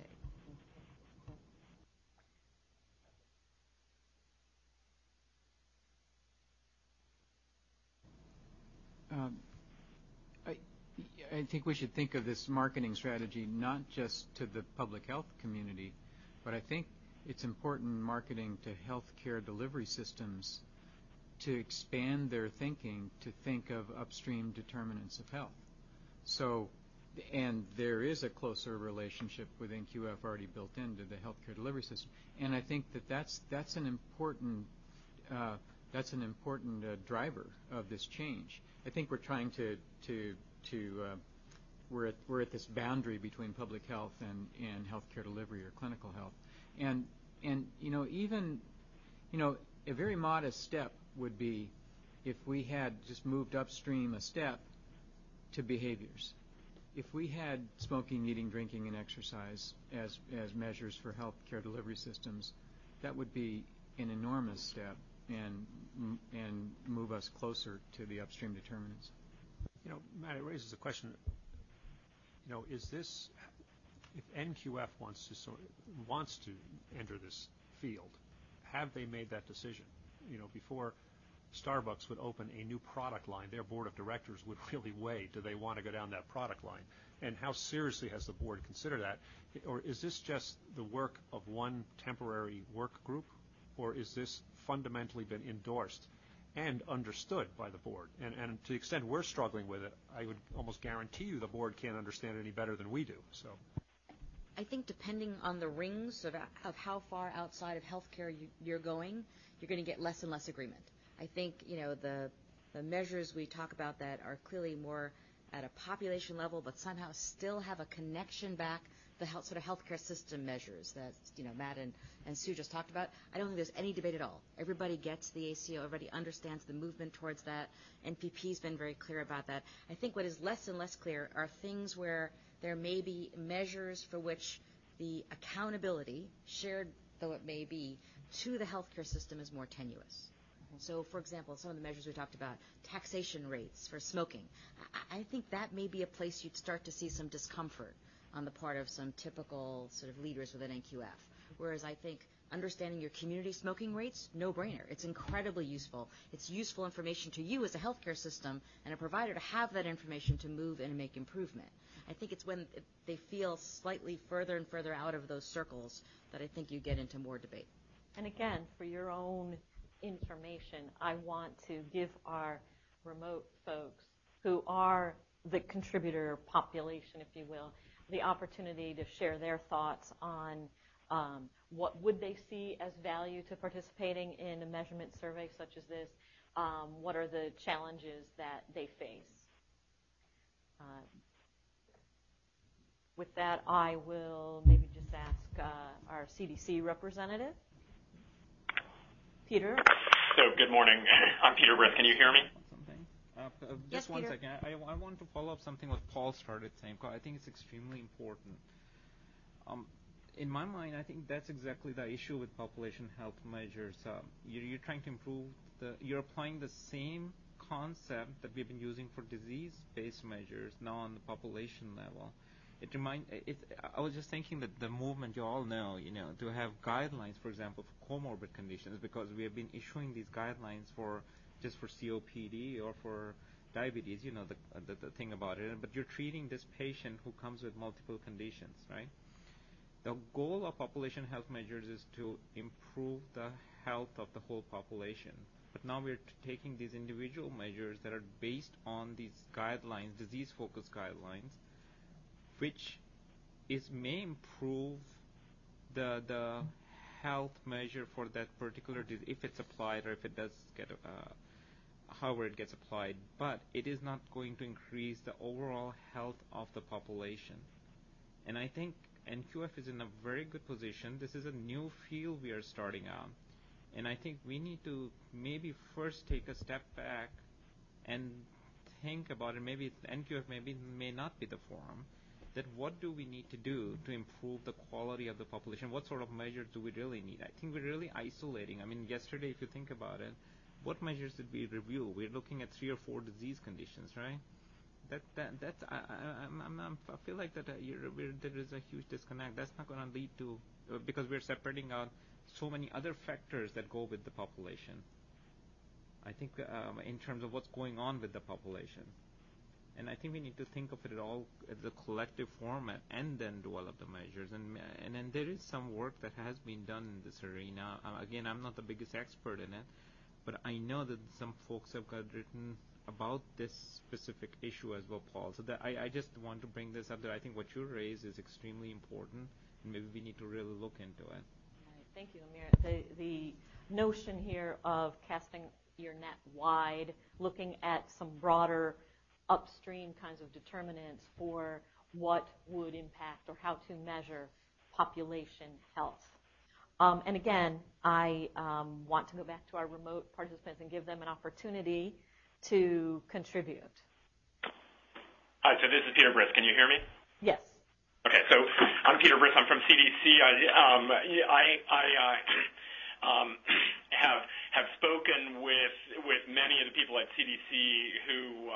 I think we should think of this marketing strategy not just to the public health community, but I think it's important marketing to healthcare delivery systems to expand their thinking to think of upstream determinants of health. So, and there is a closer relationship with NQF already built into the healthcare delivery system, and I think that's an important driver of this change. I think we're trying we're at this boundary between public health and healthcare delivery or clinical health, and even a very modest step would be if we had just moved upstream a step to behaviors. If we had smoking, eating, drinking, and exercise as measures for healthcare delivery systems, that would be an enormous step and move us closer to the upstream determinants. Matt, it raises a question. Is this, if NQF wants to enter this field, have they made that decision? Before Starbucks would open a new product line, their board of directors would really weigh, do they want to go down that product line? And how seriously has the board considered that? Or is this just the work of one temporary work group? Or is this fundamentally been endorsed and understood by the board? And to the extent we're struggling with it, I would almost guarantee you the board can't understand it any better than we do. So, I think depending on the rings of how far outside of healthcare you're going to get less and less agreement. I think, the measures we talk about that are clearly more at a population level, but somehow still have a connection back, the sort of healthcare system measures that, Matt and Sue just talked about. I don't think there's any debate at all. Everybody gets the ACO. Everybody understands the movement towards that. NPP's been very clear about that. I think what is less and less clear are things where there may be measures for which the accountability, shared though it may be, to the healthcare system is more tenuous. So, for example, some of the measures we talked about, taxation rates for smoking, I think that may be a place you'd start to see some discomfort on the part of some typical sort of leaders within NQF. Whereas I think understanding your community smoking rates, no-brainer. It's incredibly useful. It's useful information to you as a healthcare system and a provider to have that information to move and make improvement. I think it's when they feel slightly further and further out of those circles that I think you get into more debate. And again, for your own information, I want to give our remote folks who are the contributor population, if you will, the opportunity to share their thoughts on what would they see as value to participating in a measurement survey such as this, what are the challenges that they face. With that, I will maybe just ask our CDC representative. Peter? So, good morning. I'm Peter Brisk. Can you hear me? Just one second. I want to follow up something what Paul started saying, because I think it's extremely important. In my mind, I think that's exactly the issue with population health measures. You're trying to improve you're applying the same concept that we've been using for disease-based measures now on the population level. I was just thinking that the movement, you all know, to have guidelines, for example, for comorbid conditions, because we have been issuing these guidelines just for COPD or for diabetes, the thing about it. But you're treating this patient who comes with multiple conditions, right? The goal of population health measures is to improve the health of the whole population. But now we're taking these individual measures that are based on these guidelines, disease-focused guidelines, which may improve the health measure for that particular disease, if it's applied or if it does get, however it gets applied. But it is not going to increase the overall health of the population. And I think NQF is in a very good position. This is a new field we are starting out. And I think we need to maybe first take a step back and think about it. Maybe NQF may not be the forum. That what do we need to do to improve the quality of the population? What sort of measures do we really need? I think we're really isolating. I mean, yesterday, if you think about it, what measures did we review? We're looking at 3 or 4 disease conditions, right? I feel like that there is a huge disconnect. That's not going to lead to because we're separating out so many other factors that go with the population. I think in terms of what's going on with the population. And I think we need to think of it all as a collective format and then develop the measures. And then there is some work that has been done in this arena. Again, I'm not the biggest expert in it, but I know that some folks have got written about this specific issue as well, Paul. So that I just want to bring this up that I think what you raise is extremely important, and maybe we need to really look into it. Right. Thank you, Amir. The notion here of casting your net wide, looking at some broader upstream kinds of determinants for what would impact or how to measure population health. And again, I want to go back to our remote participants and give them an opportunity to contribute. Hi, so this is Peter Brisk. Can you hear me? Yes. Okay, so I'm Peter Brisk. I'm from CDC. I have spoken with many of the people at CDC who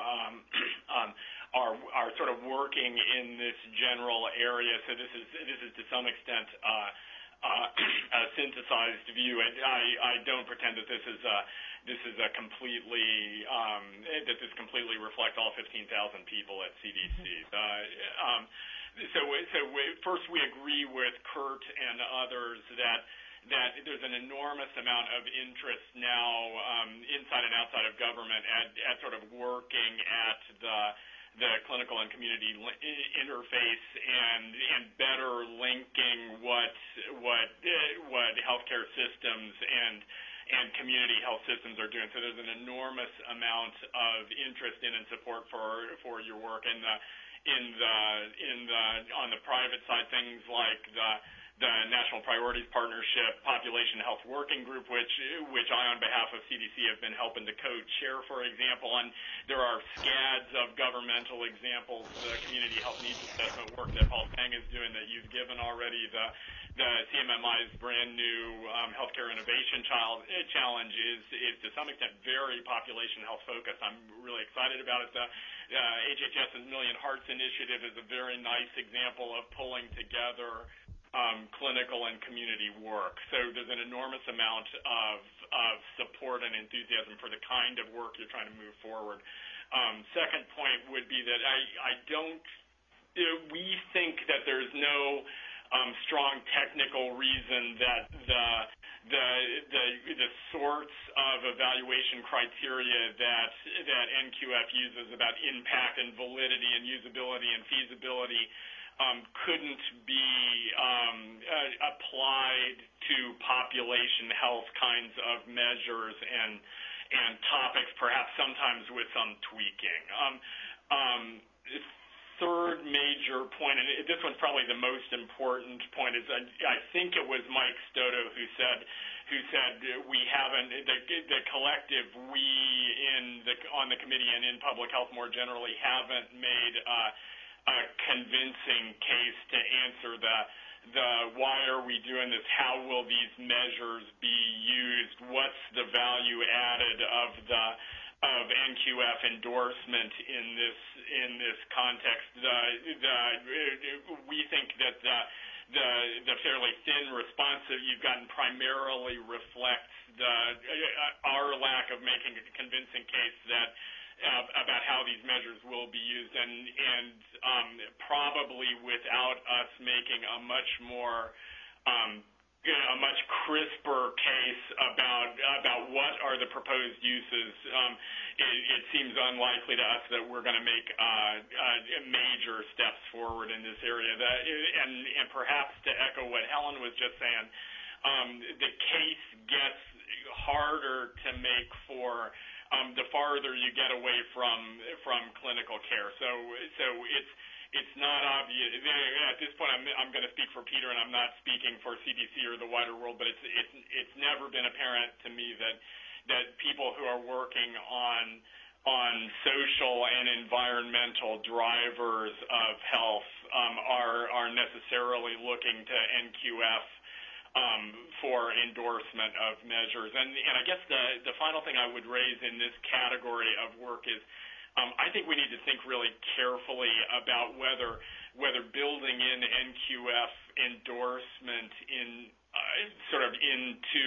are sort of working in this general area. So this is to some extent a synthesized view. And I don't pretend that this is this completely reflects all 15,000 people at CDC. First, we agree with Kurt and others that there's an enormous amount of interest now inside and outside of government at sort of working at the clinical and community interface and better linking what healthcare systems and community health systems are doing. So there's an enormous amount of interest in and support for your work. And on the private side, things like the National Priorities Partnership Population Health Working Group, which I, on behalf of CDC, have been helping to co-chair, for example. And there are scads of governmental examples, the Community Health Needs Assessment work that Paul Tang is doing that you've given already, the CMMI's brand new Healthcare Innovation Challenge is to some extent very population health focused. I'm really excited about it. The HHS's Million Hearts Initiative is a very nice example of pulling together clinical and community work. So there's an enormous amount of support and enthusiasm for the kind of work you're trying to move forward. Second point would be that we think that there's no strong technical reason that the sorts of evaluation criteria that NQF uses about impact and validity and usability and feasibility couldn't be applied to population health kinds of measures and topics, perhaps sometimes with some tweaking. Third major point, and this one's probably the most important point, is I think it was Mike Stoto who said we haven't, the collective, we on the committee and in public health more generally haven't made a convincing case to answer the why are we doing this, how will these measures be used, what's the value added of NQF endorsement in this context. We think that the fairly thin response that you've gotten primarily reflects our lack of making a convincing case about how these measures will be used, and probably without us making a much crisper case about what are the proposed uses. It seems unlikely to us that we're going to make major steps forward in this area. And perhaps to echo what Helen was just saying, the case gets harder to make for the farther you get away from clinical care. So it's not obvious at this point. I'm going to speak for Peter, and I'm not speaking for CDC or the wider world. But it's never been apparent to me that people who are working on social and environmental drivers of health are necessarily looking to NQF for endorsement of measures. And I guess the final thing I would raise in this category of work is I think we need to think really carefully about whether building in NQF endorsement into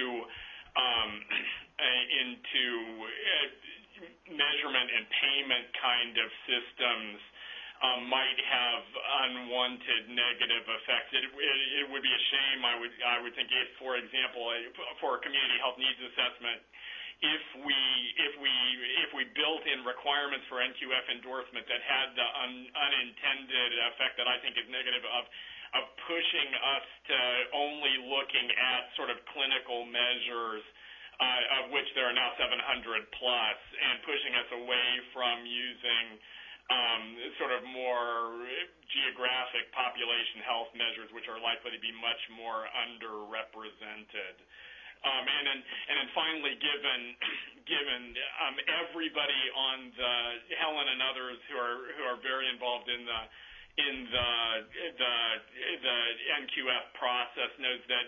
measurement and payment kind of systems might have unwanted negative effects. It would be a shame, I would think, if, for example, for a community health needs assessment, if we built in requirements for NQF endorsement that had the unintended effect that I think is negative of pushing us to only looking at sort of clinical measures, of which there are now 700 plus, and pushing us away from using sort of more geographic population health measures, which are likely to be much more underrepresented. And then finally, given everybody on the Helen and others who are very involved in the NQF process knows that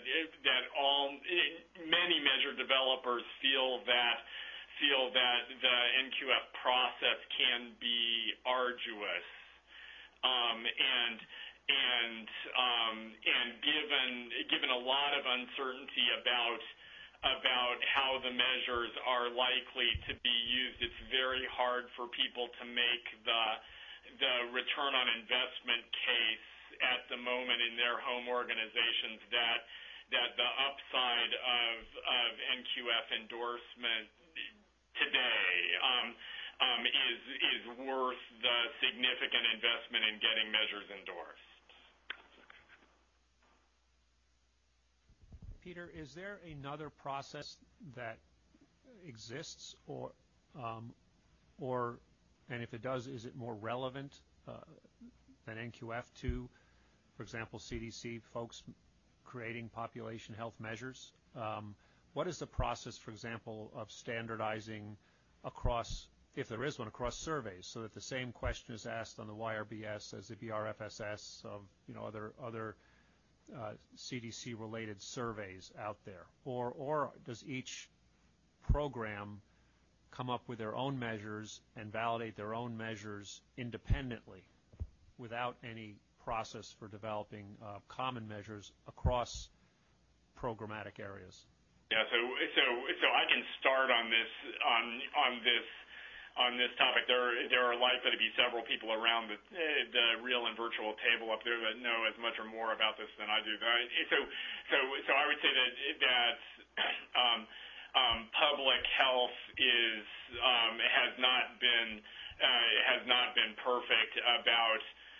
many measure developers feel that the NQF process can be arduous, and given a lot of uncertainty about about how the measures are likely to be used. It's very hard for people to make the return on investment case at the moment in their home organizations that the upside of NQF endorsement today is worth the significant investment in getting measures endorsed. Peter, is there another process that exists, or and if it does, is it more relevant than NQF to, for example, CDC folks creating population health measures? What is the process, for example, of standardizing across, if there is one, across surveys, so that the same question is asked on the YRBS as the BRFSS of other CDC-related surveys out there, or does each program come up with their own measures and validate their own measures independently, without any process for developing common measures across programmatic areas? Yeah, so I can start on this topic. There are likely to be several people around the real and virtual table up there that know as much or more about this than I do. So I would say that public health has not been perfect about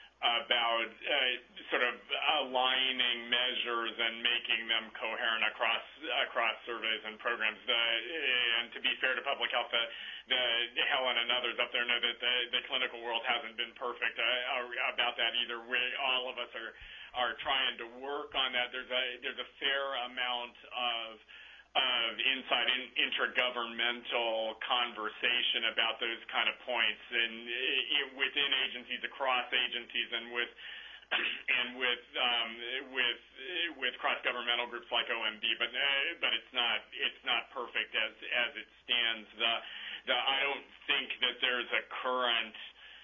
sort of aligning measures and making them coherent across surveys and programs. And to be fair to public health, Helen and others up there know that the clinical world hasn't been perfect about that either. All of us are trying to work on that. There's a fair amount of inside intergovernmental conversation about those kind of points, and within agencies, across agencies, and with cross-governmental groups like OMB, but it's not perfect as it stands. I don't think that there's a current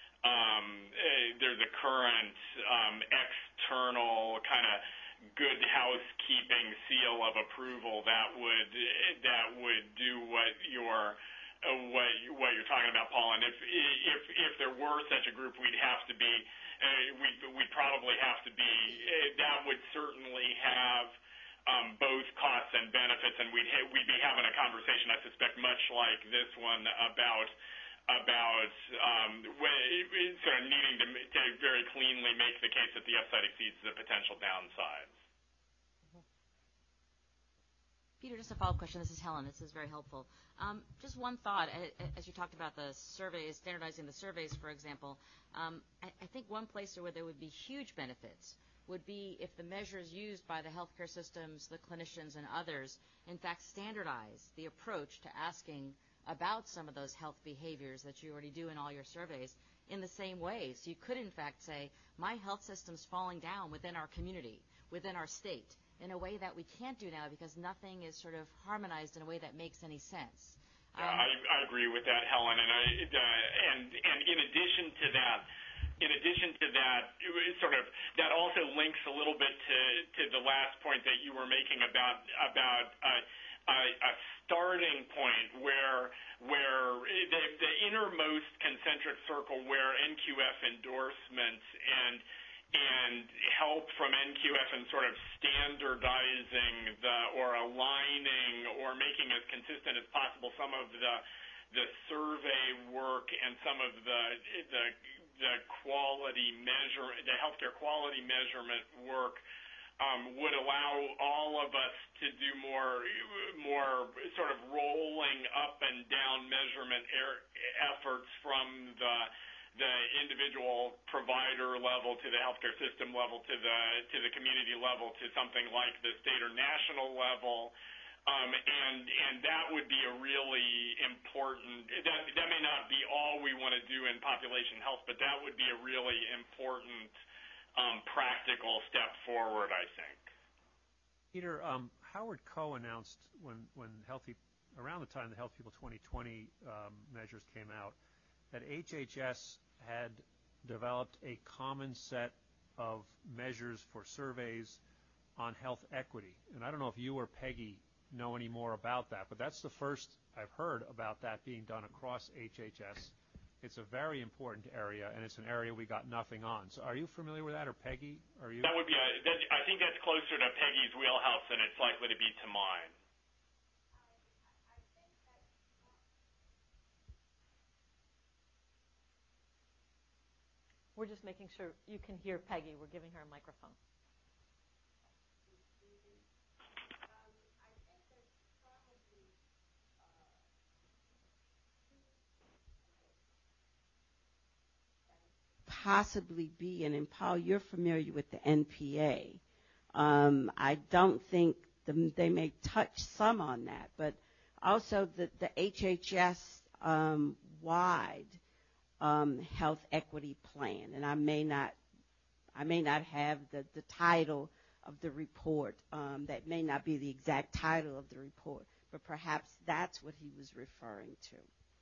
external kind of good housekeeping seal of approval that would do what you're talking about, Paul. And if there were such a group, we'd probably have to be. That would certainly have both costs and benefits, and we'd be having a conversation, I suspect, much like this one about sort of needing to very cleanly make the case that the upside exceeds the potential downsides. Peter, just a follow-up question. This is Helen. This is very helpful. Just one thought, as you talked about the surveys, standardizing the surveys, for example, I think one place where there would be huge benefits would be if the measures used by the healthcare systems, the clinicians, and others, in fact, standardize the approach to asking about some of those health behaviors that you already do in all your surveys in the same way. So you could, in fact, say, my health system's falling down within our community, within our state, in a way that we can't do now because nothing is sort of harmonized in a way that makes any sense. I agree with that, Helen. And in addition to that, that also links a little bit to the last point that you were making about a starting point where the innermost concentric circle where NQF endorsements and help from NQF in sort of standardizing or aligning or making as consistent as possible some of the survey work and some of the quality the healthcare quality measurement work would allow all of us to do more sort of rolling up and down measurement efforts from the individual provider level to the healthcare system level to the community level to something like the state or national level. And that would be a really important, that may not be all we want to do in population health, but that would be a really important practical step forward, I think. Peter, Howard Koh announced when around the time the Health People 2020 measures came out, that HHS had developed a common set of measures for surveys on health equity. And I don't know if you or Peggy know any more about that. But that's the first I've heard about that being done across HHS. It's a very important area, and it's an area we got nothing on. So are you familiar with that, or Peggy? Are you? That would be I think that's closer to Peggy's wheelhouse than it's likely to be to mine. We're just making sure you can hear Peggy. We're giving her a microphone. Possibly be, and Paul, you're familiar with the NPA. I don't think they may touch some on that, but also the HHS wide health equity plan, and I may not have the title of the report. That may not be the exact title of the report, but perhaps that's what he was referring to.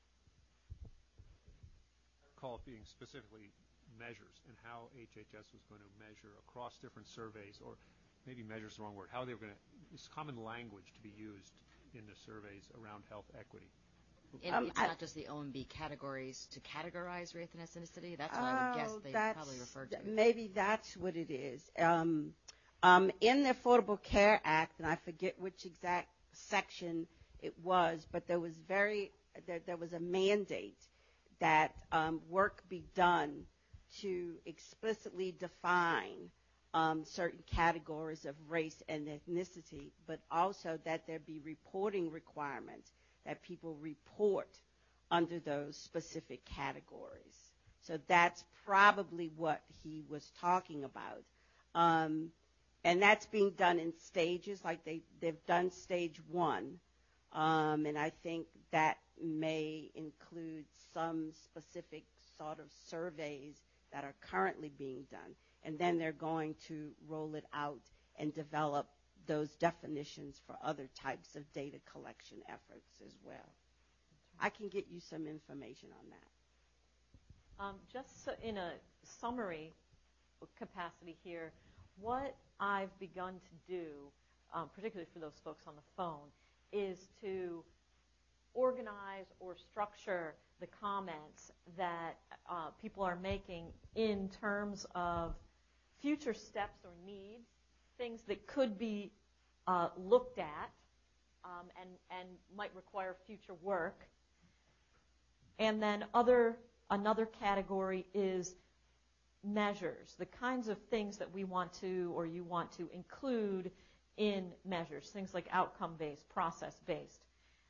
I recall it being specifically measures and how HHS was going to measure across different surveys, or maybe measure is the wrong word, how they were going to, it's common language to be used in the surveys around health equity. It's not just the OMB categories to categorize race and ethnicity. That's what I would guess they probably referred to. Maybe that's what it is. In the Affordable Care Act, and I forget which exact section it was, but there was a mandate that work be done to explicitly define certain categories of race and ethnicity, but also that there be reporting requirements that people report under those specific categories. So that's probably what he was talking about. And that's being done in stages, like they've done stage 1. And I think that may include some specific sort of surveys that are currently being done. And then they're going to roll it out and develop those definitions for other types of data collection efforts as well. I can get you some information on that. Just so in a summary capacity here, what I've begun to do, particularly for those folks on the phone, is to organize or structure the comments that people are making in terms of future steps or needs, things that could be looked at and might require future work. And then another category is measures, the kinds of things that we want to or you want to include in measures, things like outcome-based, process-based.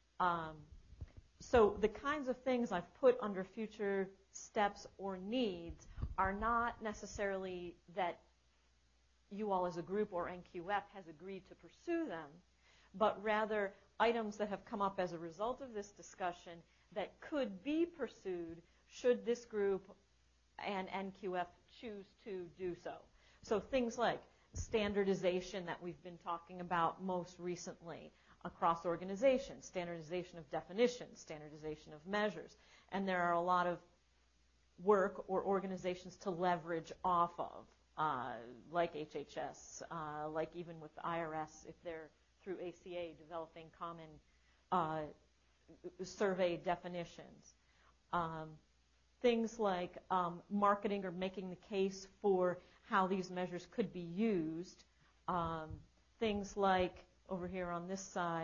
So the kinds of things I've put under future steps or needs are not necessarily that you all as a group or NQF has agreed to pursue them, but rather items that have come up as a result of this discussion that could be pursued should this group and NQF choose to do so. So things like standardization that we've been talking about most recently across organizations, standardization of definitions, standardization of measures. And there are a lot of work or organizations to leverage off of, like HHS, like even with the IRS, if they're through ACA developing common survey definitions. Things like marketing or making the case for how these measures could be used. Things like, over here on this side,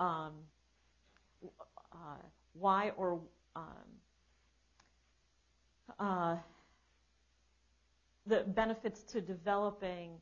why or the benefits to developers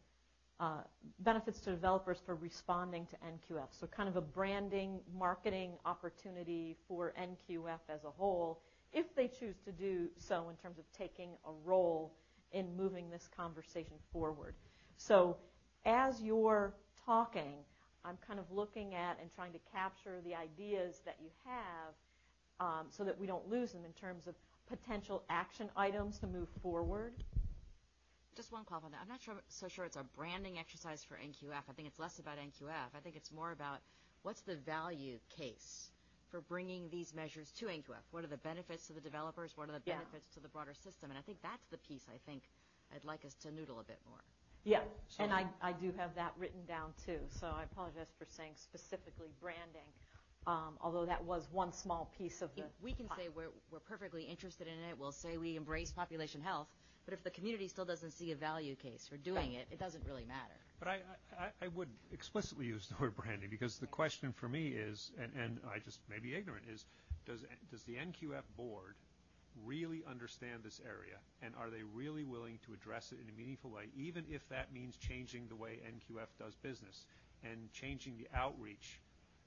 for responding to NQF. So kind of a branding, marketing opportunity for NQF as a whole, if they choose to do so in terms of taking a role in moving this conversation forward. So as you're talking, I'm kind of looking at and trying to capture the ideas that you have so that we don't lose them in terms of potential action items to move forward. Just one call on that. I'm not so sure it's a branding exercise for NQF. I think it's less about NQF. I think it's more about what's the value case for bringing these measures to NQF. What are the benefits to the developers? What are the benefits to the broader system? And I think that's the piece I think I'd like us to noodle a bit more. Yeah, So- and I do have that written down too, so I apologize for saying specifically branding, although that was one small piece of the... We can say we're perfectly interested in it. We'll say we embrace population health, but if the community still doesn't see a value case for doing it, it doesn't really matter. But I would explicitly use the word branding, because the question for me is, and I just may be ignorant, is does the NQF board really understand this area, and are they really willing to address it in a meaningful way, even if that means changing the way NQF does business and changing the outreach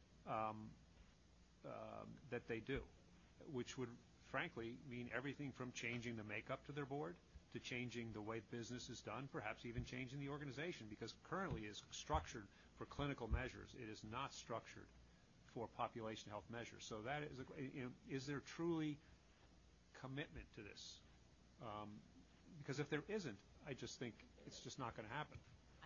that they do, which would frankly mean everything from changing the makeup to their board to changing the way business is done, perhaps even changing the organization, because currently it is structured for clinical measures. It is not structured for population health measures. So that is there truly commitment to this? Because if there isn't, I just think it's just not going to happen.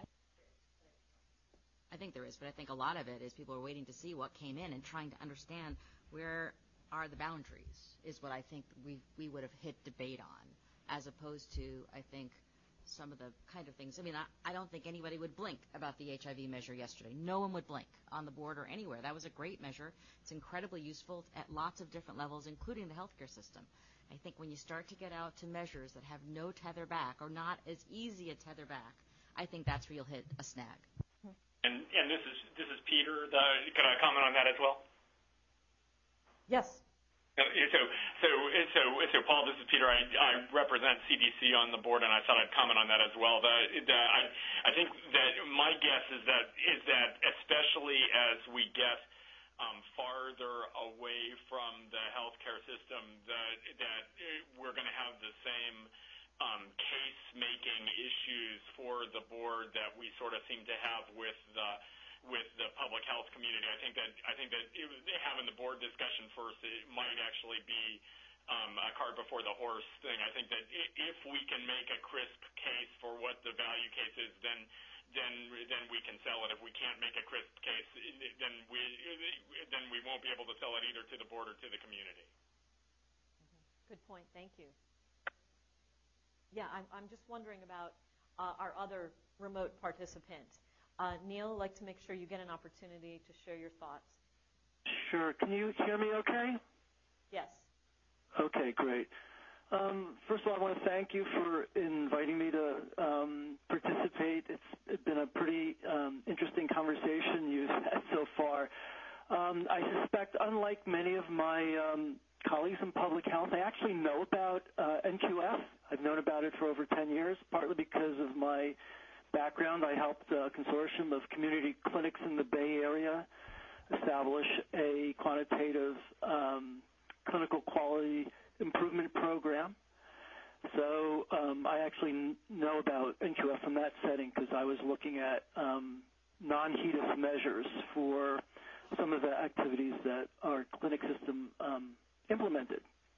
I think there is, but I think a lot of it is people are waiting to see what came in and trying to understand where are the boundaries, is what I think we would have hit debate on, as opposed to, I think, some of the kind of things. I mean, I don't think anybody would blink about the HIV measure yesterday. No one would blink on the board or anywhere. That was a great measure. It's incredibly useful at lots of different levels, including the healthcare system. I think when you start to get out to measures that have no tether back or not as easy a tether back, I think that's where you'll hit a snag. And this is Peter. Could I comment on that as well? Yes. So Paul, this is Peter. I represent CDC on the board, and I thought I'd comment on that as well. I think that my guess is that especially as we get farther away from the healthcare system, that we're going to have the same case-making issues for the board that we sort of seem to have with the public health community. I think that having the board discussion first, it might actually be a cart before the horse thing. I think that if we can make a crisp case for what the value case is, then we can sell it. If we can't make a crisp case, then we won't be able to sell it either to the board or to the community. Good point. Thank you. Yeah, I'm just wondering about our other remote participant. Neil, I'd like to make sure you get an opportunity to share your thoughts. Sure. Can you hear me okay? Yes. Okay, great. First of all, I want to thank you for inviting me to participate. It's been a pretty interesting conversation you've had so far. I suspect, unlike many of my colleagues in public health, I actually know about NQF. I've known about it for over 10 years, partly because of my background. I helped a consortium of community clinics in the Bay Area establish a quantitative clinical quality improvement program. So I actually know about NQF from that setting because I was looking at non-HEDIS measures for some of the activities that our clinic system implemented.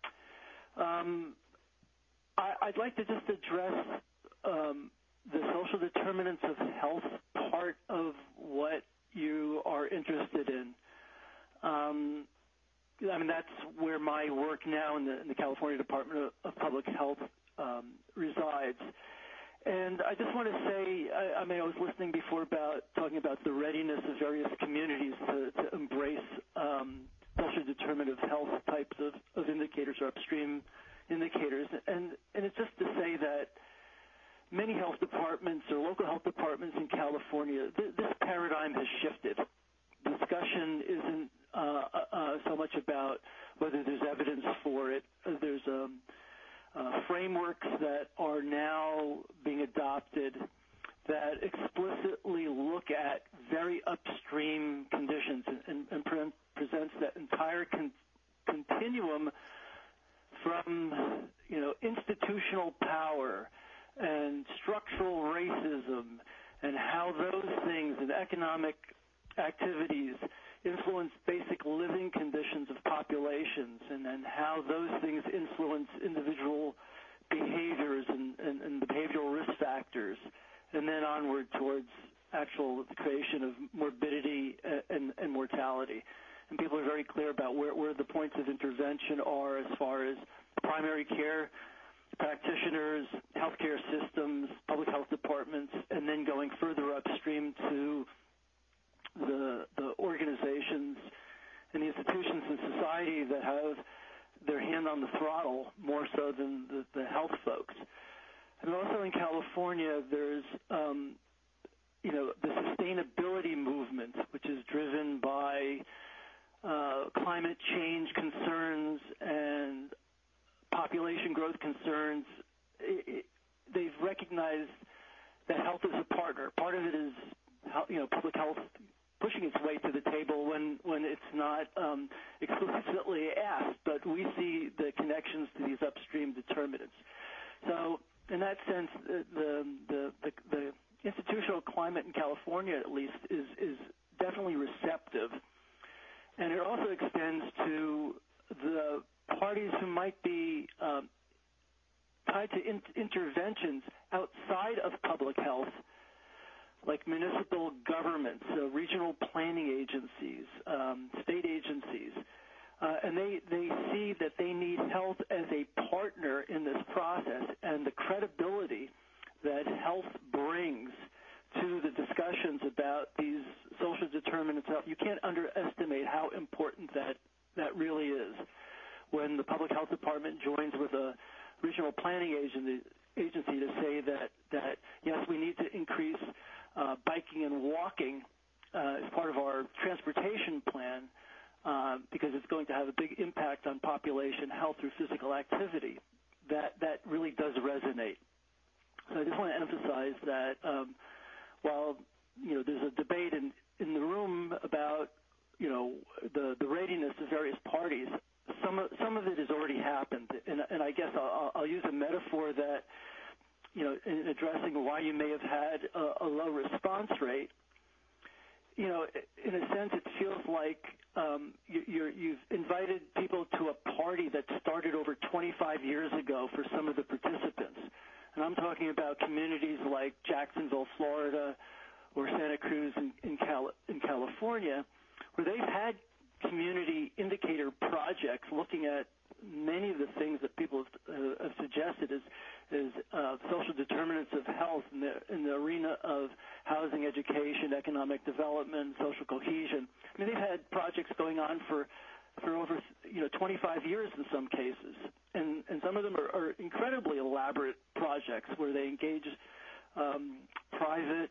I'd like to just address the social determinants of health part of what you are interested in. I mean, that's where my work now in the California Department of Public Health resides. And I just want to say, I mean, I was listening before about talking about the readiness of various communities to embrace social determinant of health types of indicators or upstream indicators. And it's just to say that many health departments or local health departments in California, this paradigm has shifted. Discussion isn't so much about whether there's evidence for it. There's frameworks that are now being adopted that explicitly look at very upstream conditions and presents that entire continuum from, institutional power and structural racism and how those things and economic activities influence basic living conditions of populations and how those things influence individual behaviors and the behavioral risk factors, and then onward towards actual creation of morbidity and mortality. And people are very clear about where the points of intervention are as far as primary care practitioners, healthcare systems, public health departments, and then going further upstream to the organizations and the institutions in society that have their hand on the throttle more so than the health folks. And also in California, there's the sustainability movement, which is driven by climate change concerns and population growth concerns. They've recognized that health is a partner. Part of it is public health pushing its way to the table when it's not explicitly asked, but we see the connections to these upstream determinants. So in that sense, the institutional climate in California, at least, is definitely receptive. And it also extends to the parties who might be tied to interventions outside of public health, like municipal governments, regional planning agencies, state agencies. And they see that they need health as a partner in this process, and the credibility that health brings to the discussions about these social determinants of health. You can't underestimate how important that really is. When the public health department joins with a regional planning agency to say that yes, we need to increase biking and walking as part of our transportation plan because it's going to have a big impact on population health through physical activity, that really does resonate. So I just want to emphasize that while there's a debate in the room about the readiness of various parties, some of it has already happened, and I guess I'll use a metaphor that in addressing why you may have had a low response rate. In a sense, it feels like you've invited people to a party that started over 25 years ago for some of the participants. And I'm talking about communities like Jacksonville, Florida, or Santa Cruz in California, where they've had community indicator projects looking at many of the things that people have suggested as social determinants of health in the arena of housing, education, economic development, social cohesion. I mean, they've had projects going on for over 25 years in some cases, and some of them are incredibly elaborate projects where they engage private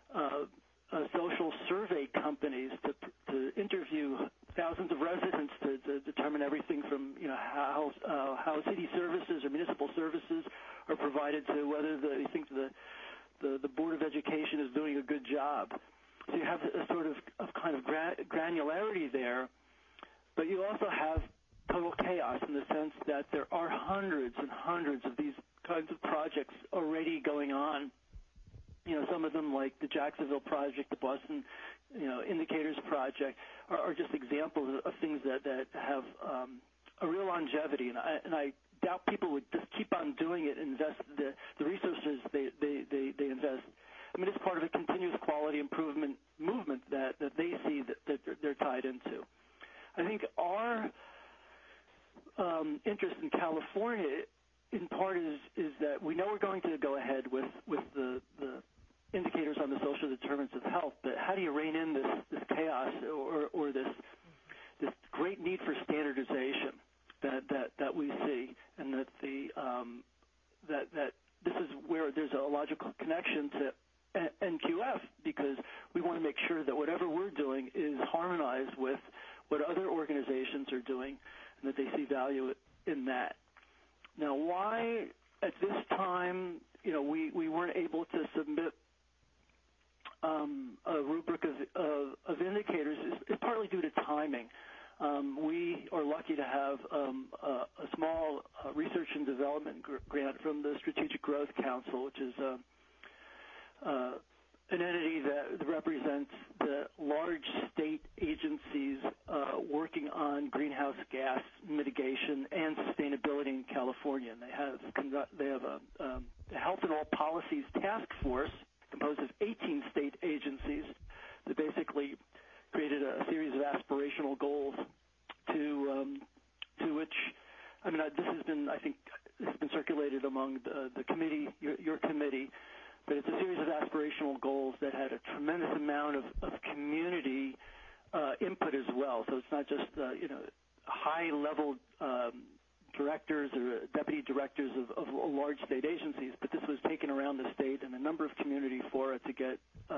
social survey companies to interview thousands of residents to determine everything from how city services or municipal services are provided to whether they think the Board of Education is doing a good job. So you have a sort of kind of granularity there, but you also have total chaos in the sense that there are hundreds and hundreds of these kinds of projects already going on. Some of them, like the Jacksonville Project, the Boston Indicators Project, are just examples of things that have a real longevity, and I doubt people would just keep on doing it and invest the resources they invest. I mean, it's part of a continuous quality improvement movement that they see that they're tied into. I think our interest in California, in part, is that we know we're going to go ahead with the indicators on the social determinants of health, but how do you rein in this chaos or this great need for standardization that we see, and that that this is where there's a logical connection to NQF, because we want to make sure that whatever we're doing is harmonized with what other organizations are doing, and that they see value in that. Now, why at this time, we weren't able to submit a rubric of indicators is partly due to timing. We are lucky to have a small research and development grant from the Strategic Growth Council, which is an entity that represents the large state agencies working on greenhouse gas mitigation and sustainability in California. And they have a Health and All Policies Task Force composed of 18 state agencies that basically created a series of aspirational goals to which, I mean, this has been circulated among series of aspirational goals that had a tremendous amount of community input as well. So it's not just high-level directors or deputy directors of large state agencies, but this was taken around the state and a number of community fora to get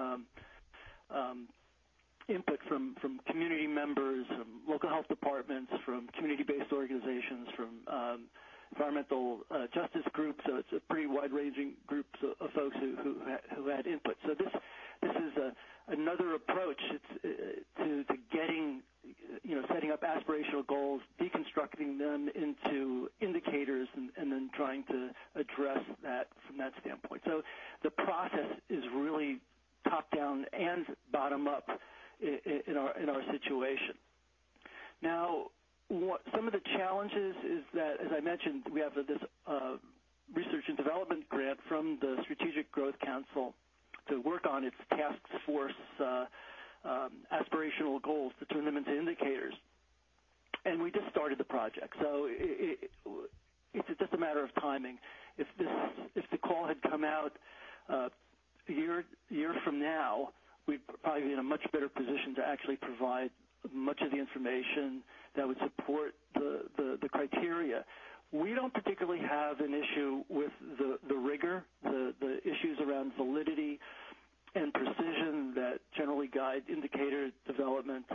input from community members, from local health departments, from community-based organizations, from environmental justice groups. So it's a pretty wide-ranging group of folks who had input. So this is another approach to getting, setting up aspirational goals, deconstructing them into indicators, and then trying to address that from that standpoint. So the process is really top-down and bottom-up in our situation. Now, some of the challenges is that, as I mentioned, we have this research and development grant from the Strategic Growth Council to work on its task force aspirational goals to turn them into indicators. And we just started the project, so it's just a matter of timing. If the call had come out a year from now, we'd probably be in a much better position to actually provide much of the information that would support the criteria. We don't particularly have an issue with the rigor, the issues around validity and precision that generally guide indicator development.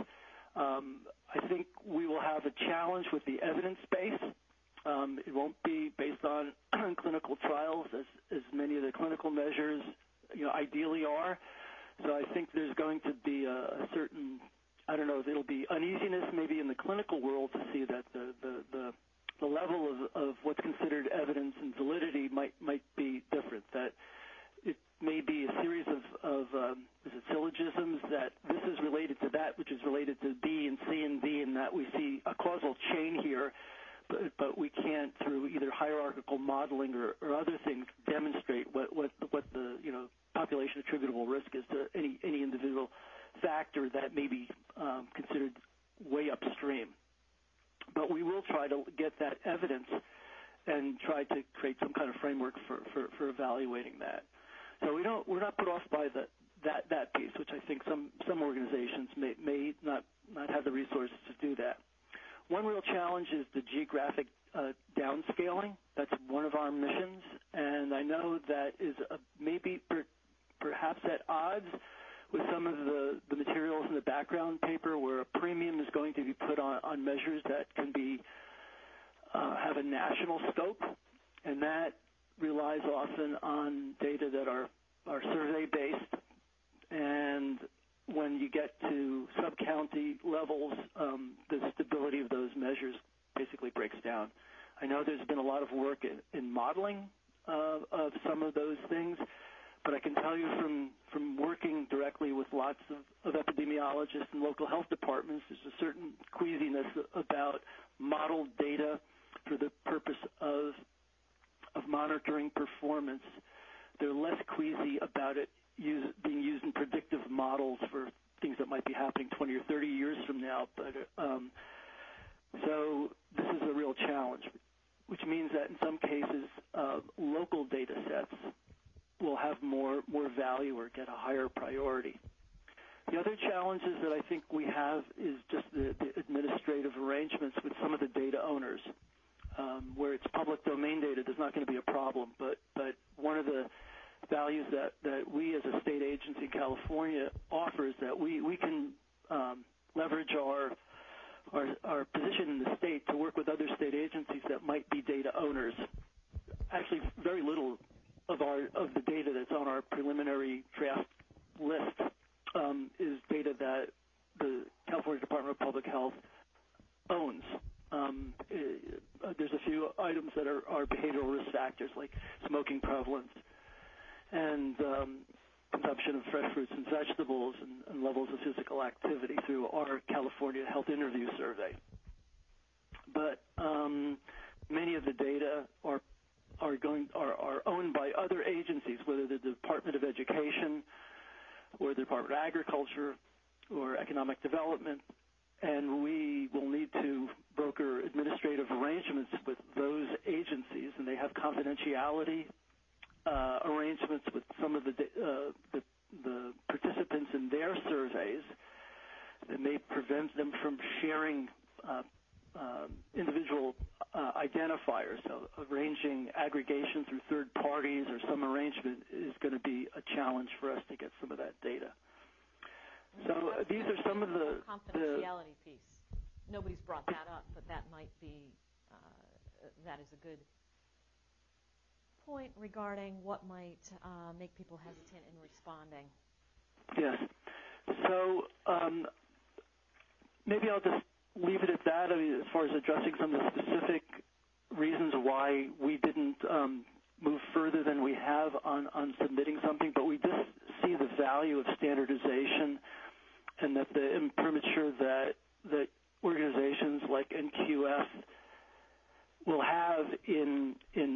I think we will have a challenge with the evidence base. It won't be based on clinical trials as many of the clinical measures ideally are. So I think there's going to be a certain, I don't know, there'll be uneasiness maybe in the clinical world to see that the level of what's considered evidence and validity might be different, that it may be a series of syllogisms that this is related to that, which is related to B and C and D, and that we see a causal chain here, but we can't, through either hierarchical modeling or other things, demonstrate what the population attributable risk is to any individual factor that may be considered way upstream. But we will try to get that evidence and try to create some kind of framework for evaluating that. So we're not put off by that piece, which I think some organizations may not have the resources to do that. One real challenge is the geographic downscaling. That's one of our missions, and I know that is maybe perhaps at odds with some of the materials in the background paper, where a premium is going to be put on measures that can be have a national scope, and that relies often on data that are survey-based. And when you get to sub-county levels, the stability of those measures basically breaks down. I know there's been a lot of work in modeling of some of those things, but I can tell you from working directly with lots of epidemiologists and local health departments, there's a certain queasiness about modeled data for the purpose of monitoring performance. They're less queasy about it being used in predictive models for things that might be happening 20 or 30 years from now. But so this is a real challenge, which means that in some cases, local data sets will have more value or get a higher priority. The other challenges that I think we have is just the administrative arrangements with some of the data owners. Where it's public domain data, there's not going to be a problem. But one of the values that we as a state agency in California offer is that we can leverage our position in the state to work with other state agencies that might be data owners. Actually, very little of the data that's on our preliminary draft list is data that the California Department of Public Health owns. There's a few items that are behavioral risk factors, like smoking prevalence and consumption of fresh fruits and vegetables and levels of physical activity through our California Health Interview Survey. But many of the data are owned by other agencies, whether the Department of Education or the Department of Agriculture or Economic Development, and we will need to broker administrative arrangements with those agencies, and they have confidentiality arrangements with some of the participants in their surveys that may prevent them from sharing individual identifiers. So arranging aggregation through third parties or some arrangement is going to be a challenge for us to get some of that data. So these are some of the confidentiality piece. Nobody's brought that up, but that might be that is a good point regarding what might make people hesitant in responding. Yes. So maybe I'll just leave it at that. I mean, as far as addressing some of the specific reasons why we didn't move further than we have on submitting something, but we just see the value of standardization and that the imprimatur that organizations like NQF will have in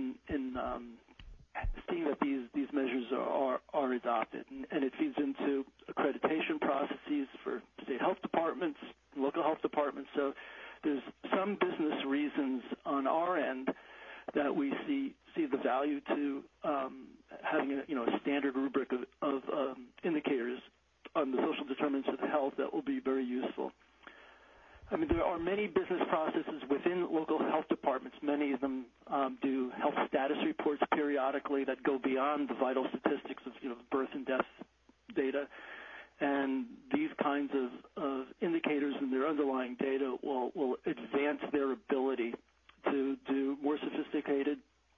seeing that these measures are adopted, and it feeds into accreditation processes for state health departments, local health departments. So there's some business reasons on our end that we see the value to having a standard rubric of indicators on the social determinants of health that will be very useful. I mean, there are many business processes within local health departments. Many of them do health status reports periodically that go beyond the vital statistics of birth and death data. And these kinds of indicators and their underlying data will advance their ability to do more sophisticated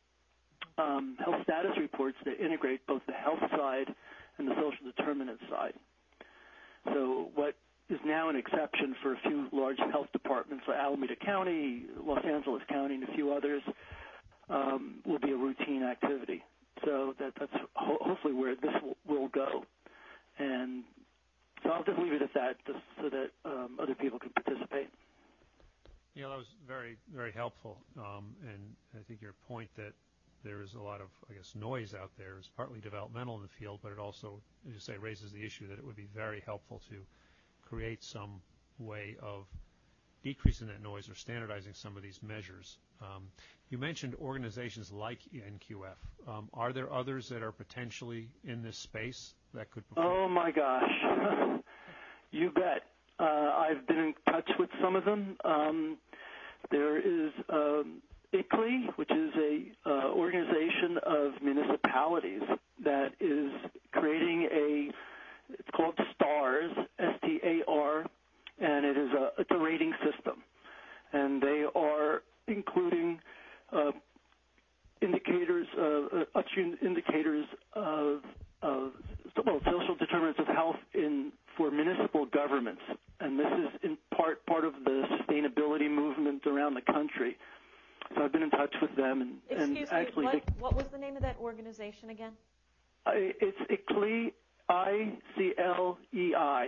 health status reports that integrate both the health side and the social determinant side. So what is now an exception for a few large health departments like Alameda County, Los Angeles County, and a few others will be a routine activity. So that's hopefully where this will go. And so I'll just leave it at that just so that other people can participate. That was very, very helpful. And I think your point that there is a lot of, noise out there is partly developmental in the field, but it also, as you say, raises the issue that it would be very helpful to create some way of decreasing that noise or standardizing some of these measures. You mentioned organizations like NQF. Are there others that are potentially in this space that could perform? Oh, my gosh. You bet. I've been in touch with some of them. There is ICLEI, which is a organization of municipalities that is creating it's called STARS, S-T-A-R, and it's a rating system. And they are including indicators, upstream indicators of social determinants of health for municipal governments. And this is in part of the sustainability movement around the country. So I've been in touch with them. Excuse me, what was the name of that organization again? It's ICLEI, I-C-L-E-I.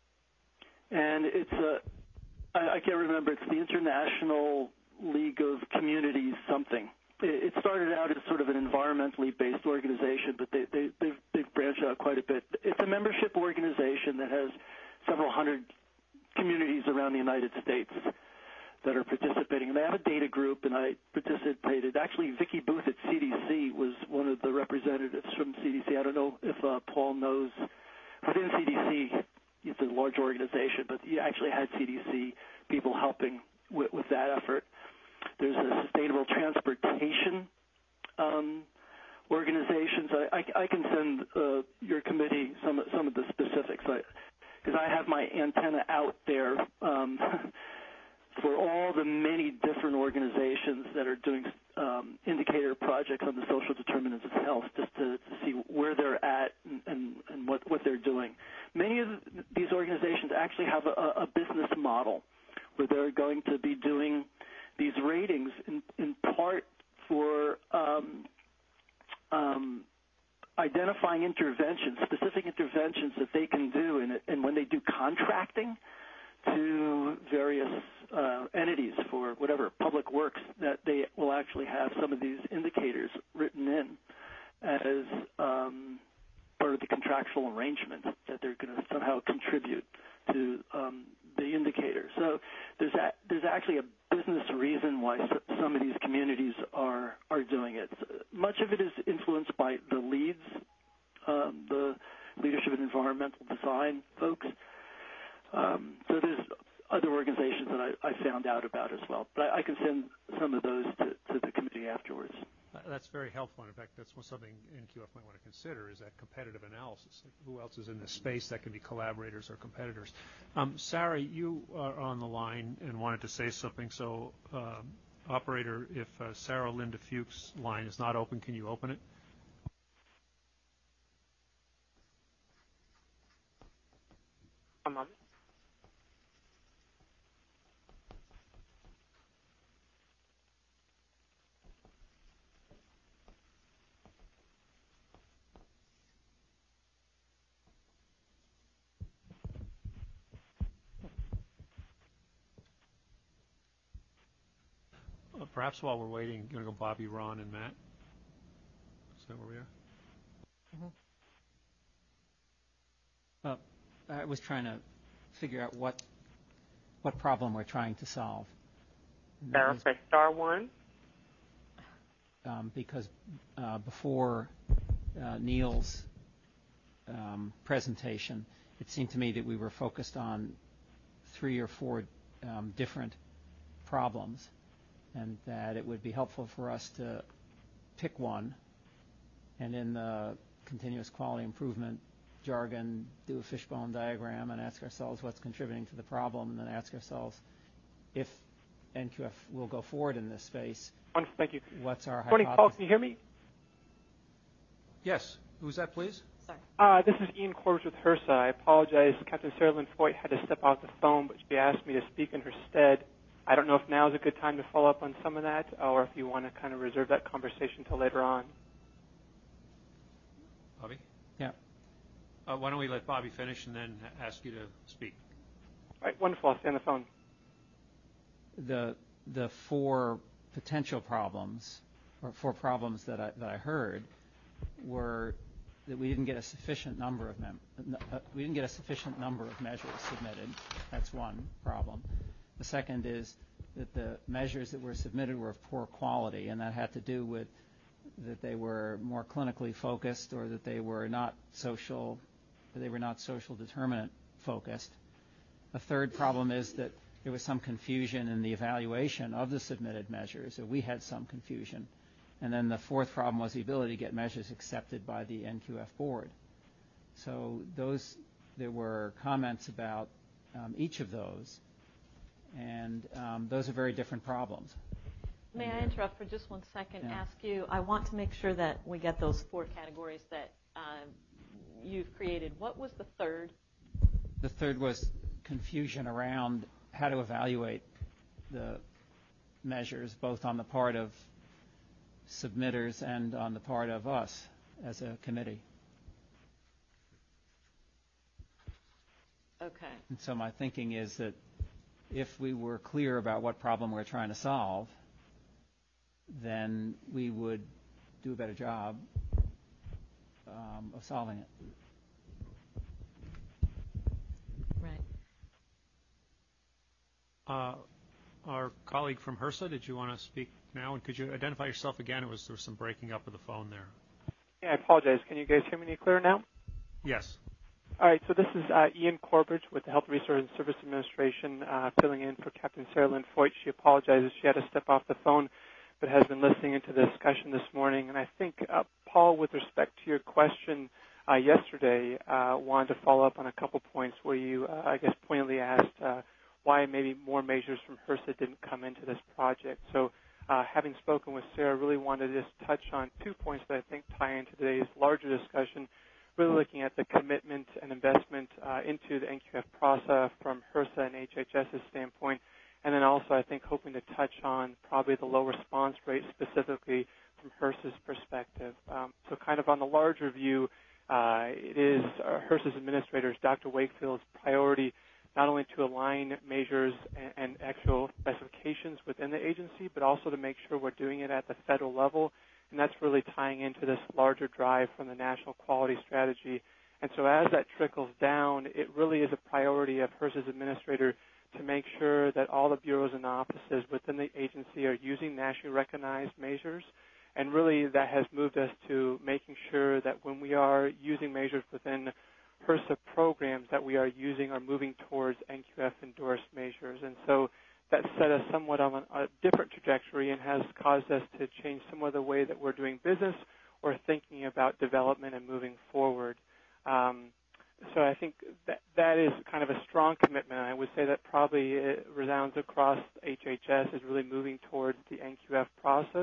And it's I can't remember, it's the International League of Communities something. It started out as sort of an environmentally based organization, but they've branched out quite a bit. It's a membership organization that has several hundred communities around the United States that are participating. And they have a data group, and I participated. Actually, Vicki Booth at CDC was one of the representatives from CDC. I don't know if Paul knows. Within CDC, it's a large organization, but you actually had CDC people helping with that effort. There's a sustainable transportation organizations. I can send your committee some of the specifics because I have my antenna out there for all the many different organizations that are doing indicator projects on the social determinants of health, just to see where they're at and what they're doing. Many of these organizations actually have a business model where they're going to be doing these ratings in part for identifying interventions, specific interventions that they can do, and when they do contracting to various entities for whatever public works, that they will actually have some of these indicators written in as part of the contractual arrangement that they're going to somehow contribute to the indicator. So there's actually a business reason why some of these communities are doing it. much of it is influenced by the leads, the leadership and environmental design folks. So there's other organizations that I found out about as well. But I can send some of those to the committee afterwards. That's very helpful. In fact, that's something NQF might want to consider, is that competitive analysis. Like, who else is in this space that can be collaborators or competitors? Sarah, you are on the line and wanted to say something. So, operator, if Sarah Linda Fuchs' line is not open, can you open it? A moment. Perhaps while we're waiting, you're going to go Bobby, Ron, and Matt? Is that where we are? I was trying to figure out what problem we're trying to solve. Sarah, press star 1. Because before Neil's presentation, it seemed to me that we were focused on 3 or 4 different problems, and that it would be helpful for us to pick one, and in the continuous quality improvement jargon, do a fishbone diagram and ask ourselves what's contributing to the problem, and then ask ourselves if NQF will go forward in this space. Wonderful, thank you. What's our Morning, hypothesis? Paul, can you hear me? Yes. Who's that, please? Sorry. This is Ian Corbett with HRSA. I apologize. Captain Sarah Lynn Foyt had to step off the phone, but she asked me to speak in her stead. I don't know if now is a good time to follow up on some of that, or if you want to kind of reserve that conversation till later on. Bobby? Yeah. Why don't we let Bobby finish and then ask you to speak? All right, wonderful. I'll stay on the phone. The 4 potential problems, or 4 problems that I heard, were that we didn't get a sufficient number of measures submitted. That's one problem. The second is that the measures that were submitted were of poor quality, and that had to do with that they were more clinically focused, or that they were not social determinant focused. A third problem is that there was some confusion in the evaluation of the submitted measures, or we had some confusion. And then the fourth problem was the ability to get measures accepted by the NQF board. So there were comments about each of those, and those are very different problems. May I interrupt for just 1 second? Yeah. Ask you, I want to make sure that we get those 4 categories that you've created. What was the third? The third was confusion around how to evaluate the measures, both on the part of submitters and on the part of us as a committee. Okay. And so my thinking is that if we were clear about what problem we're trying to solve, then we would do a better job of solving it. Right. Our colleague from HRSA, did you want to speak now? And could you identify yourself again? There was some breaking up of the phone there. Yeah, I apologize. Can you guys hear me any clearer now? Yes. All right, so this is Ian Corbett with the Health Resources and Service Administration, filling in for Captain Sarah Lynn Foyt. She apologizes. She had to step off the phone, but has been listening into the discussion this morning. And I think, Paul, with respect to your question yesterday, wanted to follow up on a couple points where you, I guess, pointedly asked why maybe more measures from HRSA didn't come into this project. So having spoken with Sarah, really wanted to just touch on 2 points that I think tie into today's larger discussion, really looking at the commitment and investment into the NQF process from HRSA and HHS's standpoint, and then also I think hoping to touch on probably the low response rate specifically from HRSA's perspective. So kind of on the larger view, it is HRSA's administrators, Dr. Wakefield's priority not only to align measures and actual specifications within the agency, but also to make sure we're doing it at the federal level. And that's really tying into this larger drive from the National Quality Strategy. And so as that trickles down, it really is a priority of HRSA's administrator to make sure that all the bureaus and offices within the agency are using nationally recognized measures, And really that has moved us to making sure that when we are using measures within HRSA programs that we are moving towards NQF endorsed measures. And so that set us somewhat on a different trajectory and has caused us to change some of the way that we're doing business or thinking about development and moving forward. So I think that is kind of a strong commitment. I would say that probably it resounds across HHS is really moving towards the NQF process.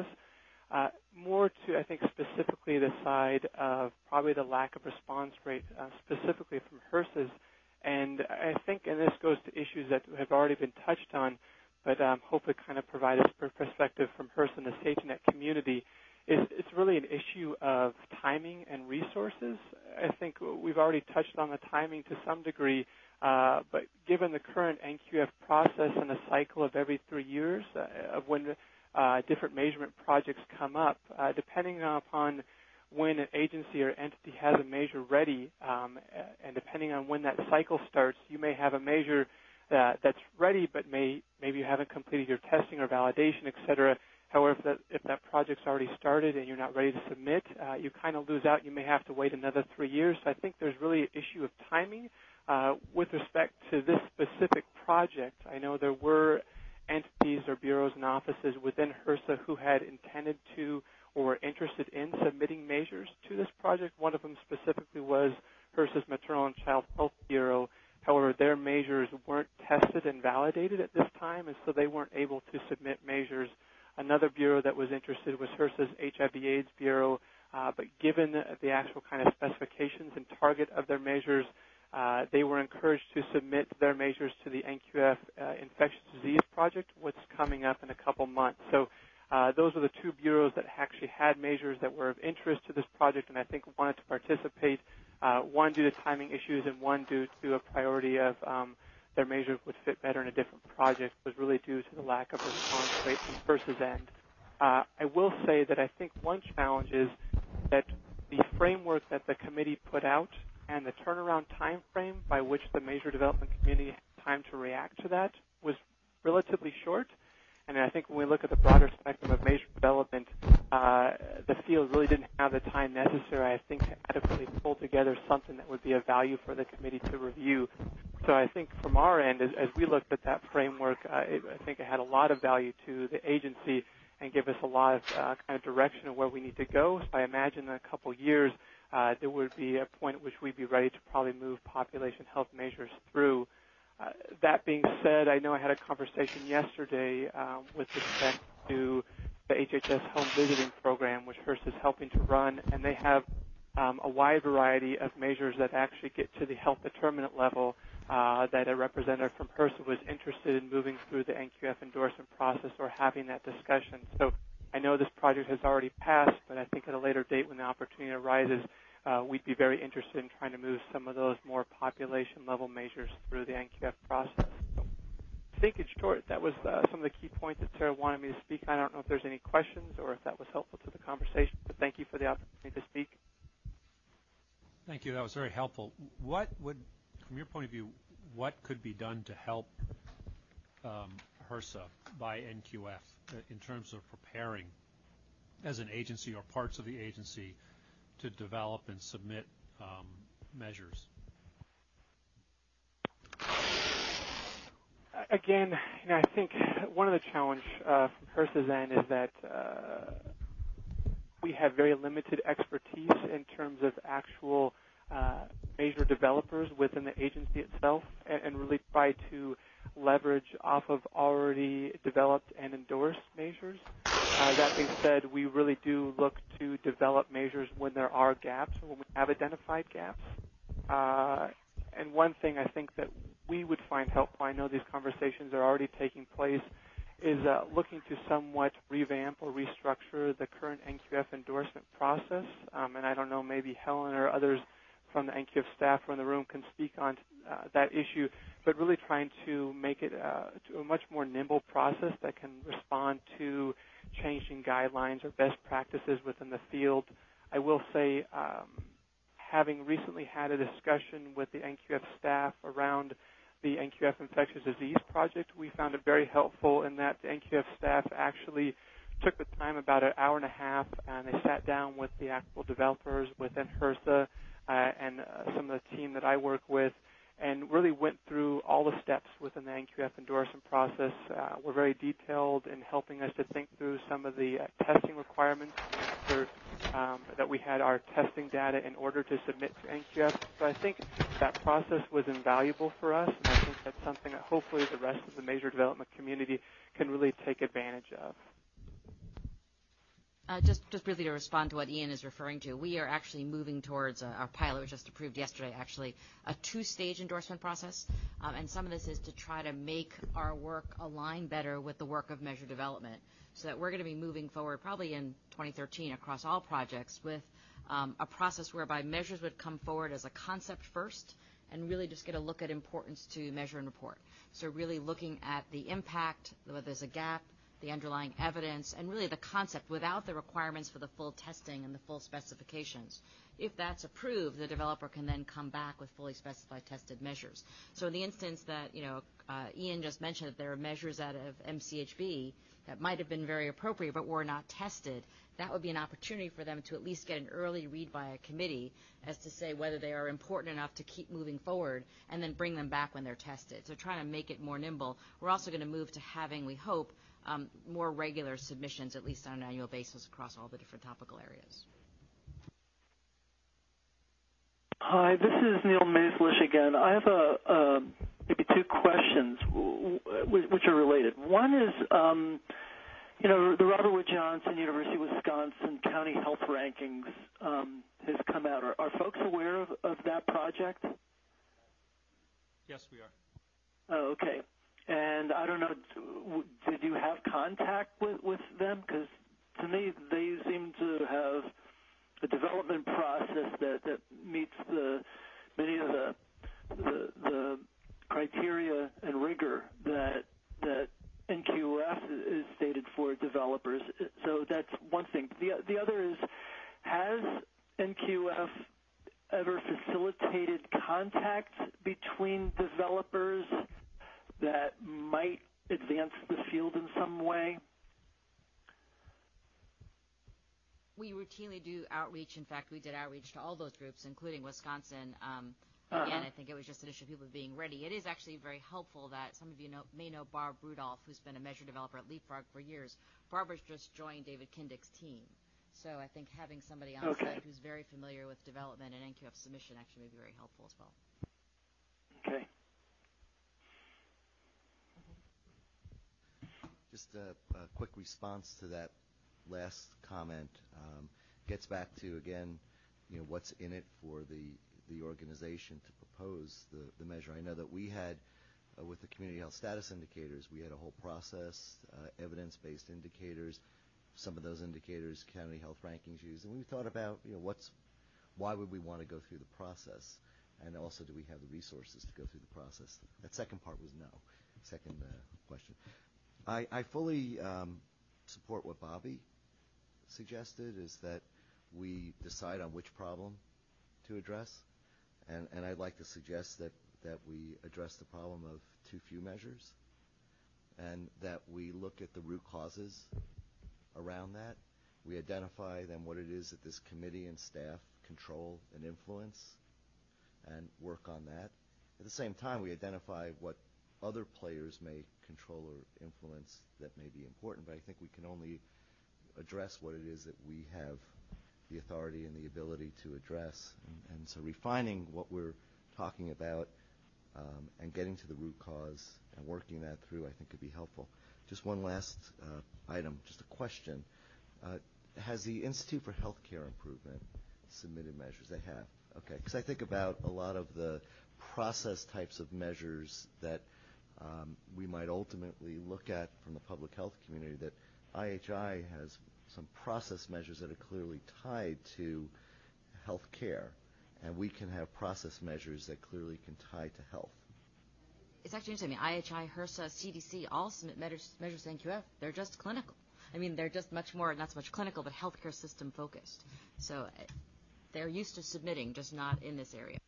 More to, I think, specifically the side of probably the lack of response rate, specifically from HRSAs. And I think, and this goes to issues that have already been touched on, but hopefully kind of provide a perspective from HRSA and the SafetyNet community, it's really an issue of timing and resources. I think we've already touched on the timing to some degree, but given the current NQF process and a cycle of every 3 years of when different measurement projects come up, depending upon when an agency or entity has a measure ready, and depending on when that cycle starts, you may have a measure that's ready, but maybe you haven't completed your testing or validation, et cetera. However, if that project's already started and you're not ready to submit, you kind of lose out. You may have to wait another 3 years. So I think there's really an issue of timing with respect to this specific project. I know there were entities or bureaus and offices within HRSA who had intended to or were interested in submitting measures to this project. One of them specifically was HRSA's Maternal and Child Health Bureau. However, their measures weren't tested and validated at this time, and so they weren't able to submit measures. Another bureau that was interested was HRSA's HIV/AIDS Bureau, but given the actual kind of specifications and target of their measures, they were encouraged to submit their measures to the NQF Infectious Disease Project, what's coming up in a couple months. So those are the two bureaus that actually had measures that were of interest to this project and I think wanted to participate, one due to timing issues and one due to a priority of their measures would fit better in a different project was really due to the lack of response rate from HRSA's end. I will say that I think one challenge is that the framework that the committee put out and the turnaround time frame by which the measure development community had time to react to that was relatively short. And I think when we look at the broader spectrum of measure development, the field really didn't have the time necessary, I think, to adequately pull together something that would be of value for the committee to review. So I think from our end, as we looked at that framework, I think it had a lot of value to the agency and gave us a lot of kind of direction of where we need to go. So I imagine in a couple years, there would be a point at which we'd be ready to probably move population health measures through. That being said, I know I had a conversation yesterday with respect to the HHS home visiting program, which HRSA is helping to run, and they have a wide variety of measures that actually get to the health determinant level that a representative from HRSA was interested in moving through the NQF endorsement process or having that discussion. So I know this project has already passed, but I think at a later date when the opportunity arises, we'd be very interested in trying to move some of those more population-level measures through the NQF process. So I think in short, that was some of the key points that Sarah wanted me to speak on. I don't know if there's any questions or if that was helpful to the conversation, but thank you for the opportunity to speak. Thank you. That was very helpful. What would, from your point of view, what could be done to help HRSA by NQF in terms of preparing as an agency or parts of the agency to develop and submit measures? Again, I think one of the challenge from HRSA's end is that we have very limited expertise in terms of actual measure developers within the agency itself and really try to leverage off of already developed and endorsed measures. That being said, we really do look to develop measures when there are gaps or when we have identified gaps. And one thing I think that we would find helpful, I know these conversations are already taking place, is looking to somewhat revamp or restructure the current NQF endorsement process. And I don't know, maybe Helen or others from the NQF staff who are in the room can speak on that issue, but really trying to make it to a much more nimble process that can respond to changing guidelines or best practices within the field. I will say, having recently had a discussion with the NQF staff around the NQF Infectious Disease Project, we found it very helpful in that the NQF staff actually took the time, about an hour and a half, and they sat down with the actual developers within HRSA and some of the team that I work with, and really went through all the steps within the NQF endorsement process. We're very detailed in helping us to think through some of the testing requirements that we had our testing data in order to submit to NQF. So I think that process was invaluable for us, and I think that's something that hopefully the rest of the major development community can really take advantage of. Just briefly to respond to what Ian is referring to, we are actually moving towards our pilot, was just approved yesterday, actually, a two-stage endorsement process. And some of this is to try to make our work align better with the work of measure development, so that we're going to be moving forward probably in 2013 across all projects with a process whereby measures would come forward as a concept first and really just get a look at importance to measure and report. So really looking at the impact, whether there's a gap, the underlying evidence, and really the concept without the requirements for the full testing and the full specifications. If that's approved, the developer can then come back with fully specified tested measures. So in the instance that, Ian just mentioned that there are measures out of MCHB that might have been very appropriate but were not tested, that would be an opportunity for them to at least get an early read by a committee as to say whether they are important enough to keep moving forward and then bring them back when they're tested. So trying to make it more nimble. We're also going to move to having, we hope, more regular submissions, at least on an annual basis, across all the different topical areas. Hi, this is Neil Maislish again. I have maybe two questions which are related. One is, the Robert Wood Johnson University of Wisconsin County Health Rankings has come out. Are folks aware of that project? Yes, we are. Oh, okay. And I don't know, did you have contact with them? Because to me, they seem to have a development process that meets many of the criteria and rigor that NQF is stated for developers. So that's one thing. The other is, has NQF ever facilitated contact between developers that might advance the field in some way? We routinely do outreach. In fact, we did outreach to all those groups, including Wisconsin. Again, I think it was just an issue of people being ready. It is actually very helpful that some of you may know Barb Rudolph, who's been a measure developer at Leapfrog for years. Barbara's just joined David Kindick's team. So I think having somebody on site who's very familiar with development and NQF submission actually may be very helpful as well. Okay. Just a quick response to that last comment. Gets back to, again, what's in it for the organization to propose the measure. I know that we had, with the community health status indicators, we had a whole process, evidence-based indicators. Some of those indicators county health rankings use, and we thought about, why would we want to go through the process, and also do we have the resources to go through the process? That second part was no. Second question. I fully support what Bobby suggested, is that we decide on which problem to address, and I'd like to suggest that we address the problem of too few measures, and that we look at the root causes around that. We identify then what it is that this committee and staff control and influence and work on that. At the same time, we identify what other players may control or influence that may be important, but I think we can only address what it is that we have the authority and the ability to address. And so refining what we're talking about and getting to the root cause and working that through, I think, could be helpful. Just one last item, just a question. Has the Institute for Healthcare Improvement submitted measures? They have. Okay, because I think about a lot of the process types of measures that we might ultimately look at from the public health community, that IHI has some process measures that are clearly tied to health care, and we can have process measures that clearly can tie to health. It's actually interesting. I mean, IHI, HRSA, CDC all submit measures to NQF. They're just clinical. I mean, they're just much more, not so much clinical, but healthcare system focused. So they're used to submitting, just not in this area.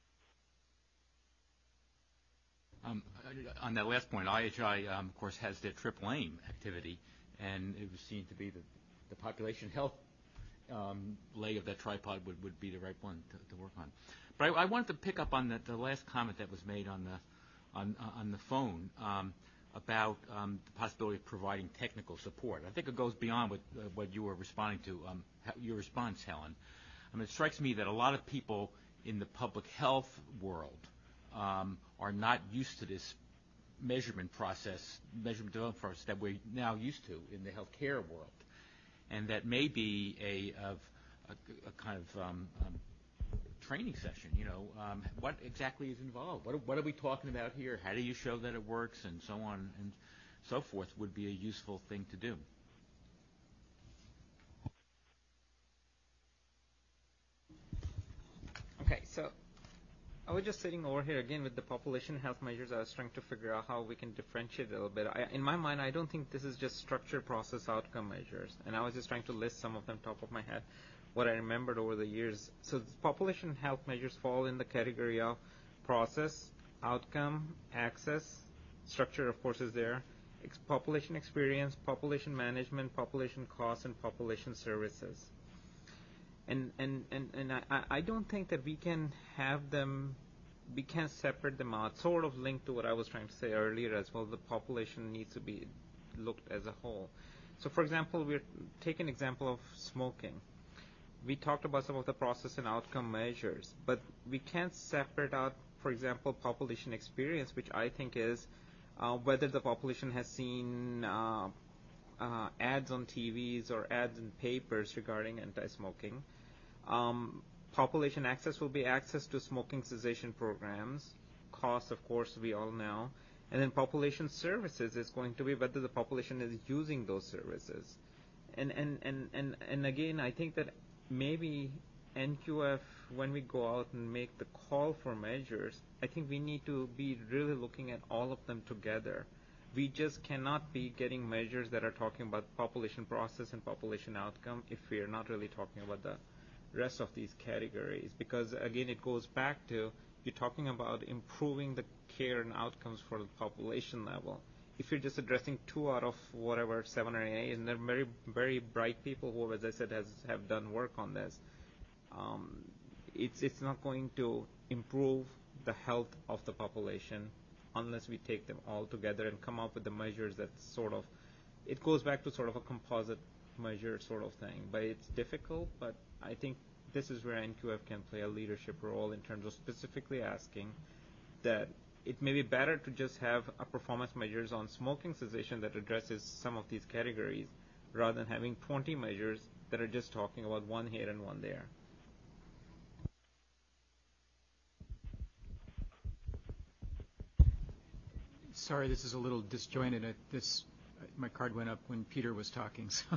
On that last point, IHI, of course, has their triple aim activity, and it was seen to be the population health leg of that tripod would be the right one to work on. But I wanted to pick up on the last comment that was made on the phone about the possibility of providing technical support. I think it goes beyond what you were responding to, your response, Helen. I mean, it strikes me that a lot of people in the public health world are not used to this measurement development process that we're now used to in the healthcare world, and that may be a kind of training session. What exactly is involved? What are we talking about here? How do you show that it works, and so on and so forth? Would be a useful thing to do. Okay, so I was just sitting over here again with the population health measures. I was trying to figure out how we can differentiate a little bit. In my mind, I don't think this is just structure, process, outcome measures. And I was just trying to list some of them top of my head, what I remembered over the years. So population health measures fall in the category of process, outcome, access. Structure, of course, is there. Population experience, population management, population costs, and population services. And I don't think that we can have them, we can't separate them out, sort of linked to what I was trying to say earlier as well. The population needs to be looked as a whole. So, for example, we're taking an example of smoking. We talked about some of the process and outcome measures, but we can't separate out, for example, population experience, which I think is whether the population has seen ads on TVs or ads in papers regarding anti-smoking. Population access will be access to smoking cessation programs. Cost, of course, we all know. And then population services is going to be whether the population is using those services. And again, I think that maybe NQF, when we go out and make the call for measures, I think we need to be really looking at all of them together. We just cannot be getting measures that are talking about population process and population outcome if we are not really talking about the rest of these categories, because again it goes back to you're talking about improving the care and outcomes for the population level. If you're just addressing 2 out of whatever 7 or 8, and they're very, very bright people who, as I said, have done work on this, it's not going to improve the health of the population unless we take them all together and come up with the measures that sort of, it goes back to sort of a composite measure sort of thing. But it's difficult, but I think this is where NQF can play a leadership role in terms of specifically asking that it may be better to just have a performance measures on smoking cessation that addresses some of these categories rather than having 20 measures that are just talking about one here and one there. Sorry, this is a little disjointed. My card went up when Peter was talking, so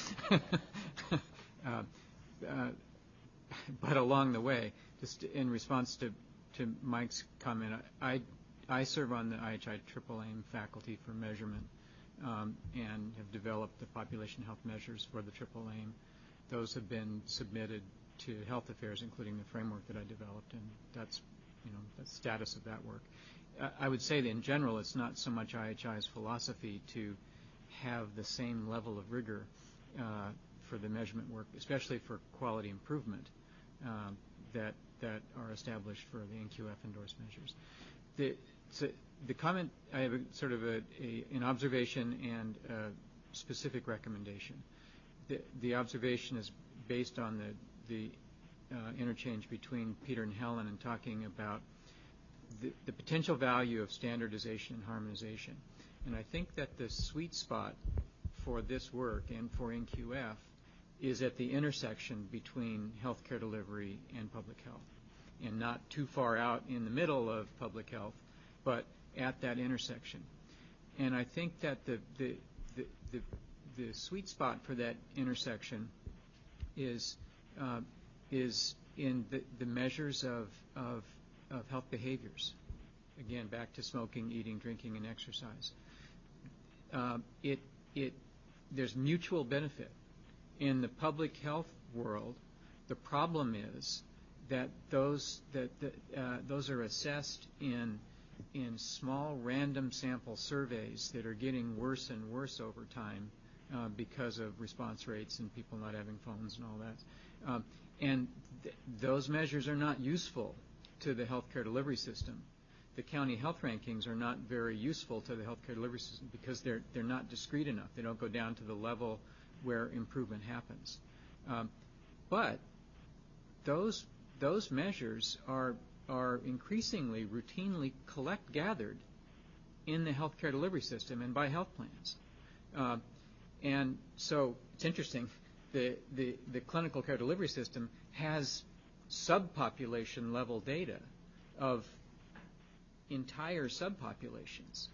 but along the way, just in response to Mike's comment, I serve on the IHI Triple Aim faculty for measurement and have developed the population health measures for the Triple Aim. Those have been submitted to Health Affairs, including the framework that I developed, and that's the status of that work. I would say that in general, it's not so much IHI's philosophy to have the same level of rigor for the measurement work, especially for quality improvement that are established for the NQF endorsed measures. The comment, I have an observation and a specific recommendation. The observation is based on the interchange between Peter and Helen and talking about the potential value of standardization and harmonization. And I think that the sweet spot for this work and for NQF is at the intersection between healthcare delivery and public health, and not too far out in the middle of public health, but at that intersection. And I think that the sweet spot for that intersection is in the measures of health behaviors. Again, back to smoking, eating, drinking, and exercise. There's mutual benefit. In the public health world, the problem is that those are assessed in small random sample surveys that are getting worse and worse over time because of response rates and people not having phones and all that. And those measures are not useful to the healthcare delivery system. The county health rankings are not very useful to the healthcare delivery system because they're not discrete enough. They don't go down to the level where improvement happens. But those measures are increasingly routinely gathered in the healthcare delivery system and by health plans. And so it's interesting. The clinical care delivery system has subpopulation level data of entire subpopulations,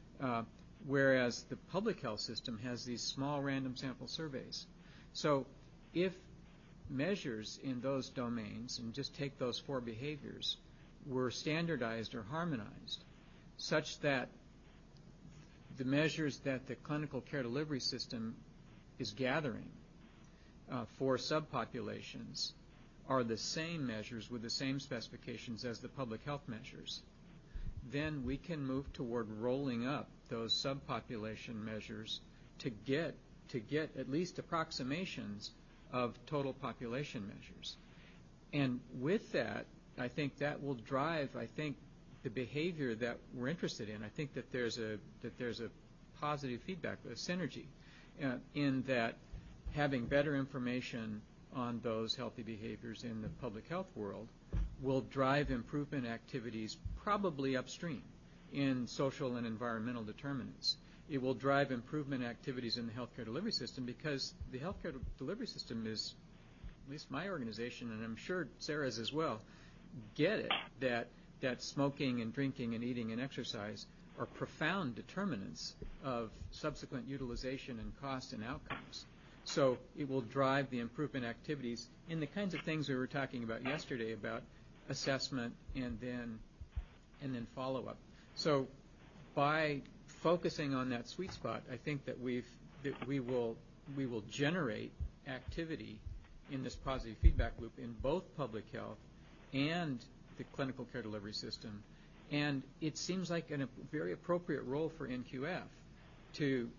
whereas the public health system has these small random sample surveys. So if measures in those domains, and just take those 4 behaviors, were standardized or harmonized such that the measures that the clinical care delivery system is gathering for subpopulations are the same measures with the same specifications as the public health measures, then we can move toward rolling up those subpopulation measures to get at least approximations of total population measures. And with that, I think that will drive, the behavior that we're interested in. I think that there's a positive feedback, a synergy, in that having better information on those healthy behaviors in the public health world will drive improvement activities probably upstream in social and environmental determinants. It will drive improvement activities in the healthcare delivery system because the healthcare delivery system is, at least my organization, and I'm sure Sarah's as well, get it that smoking and drinking and eating and exercise are profound determinants of subsequent utilization and cost and outcomes. So it will drive the improvement activities in the kinds of things we were talking about yesterday about assessment and then follow-up. So by focusing on that sweet spot, I think that we will generate activity in this positive feedback loop in both public health and the clinical care delivery system. And it seems like a very appropriate role for NQF to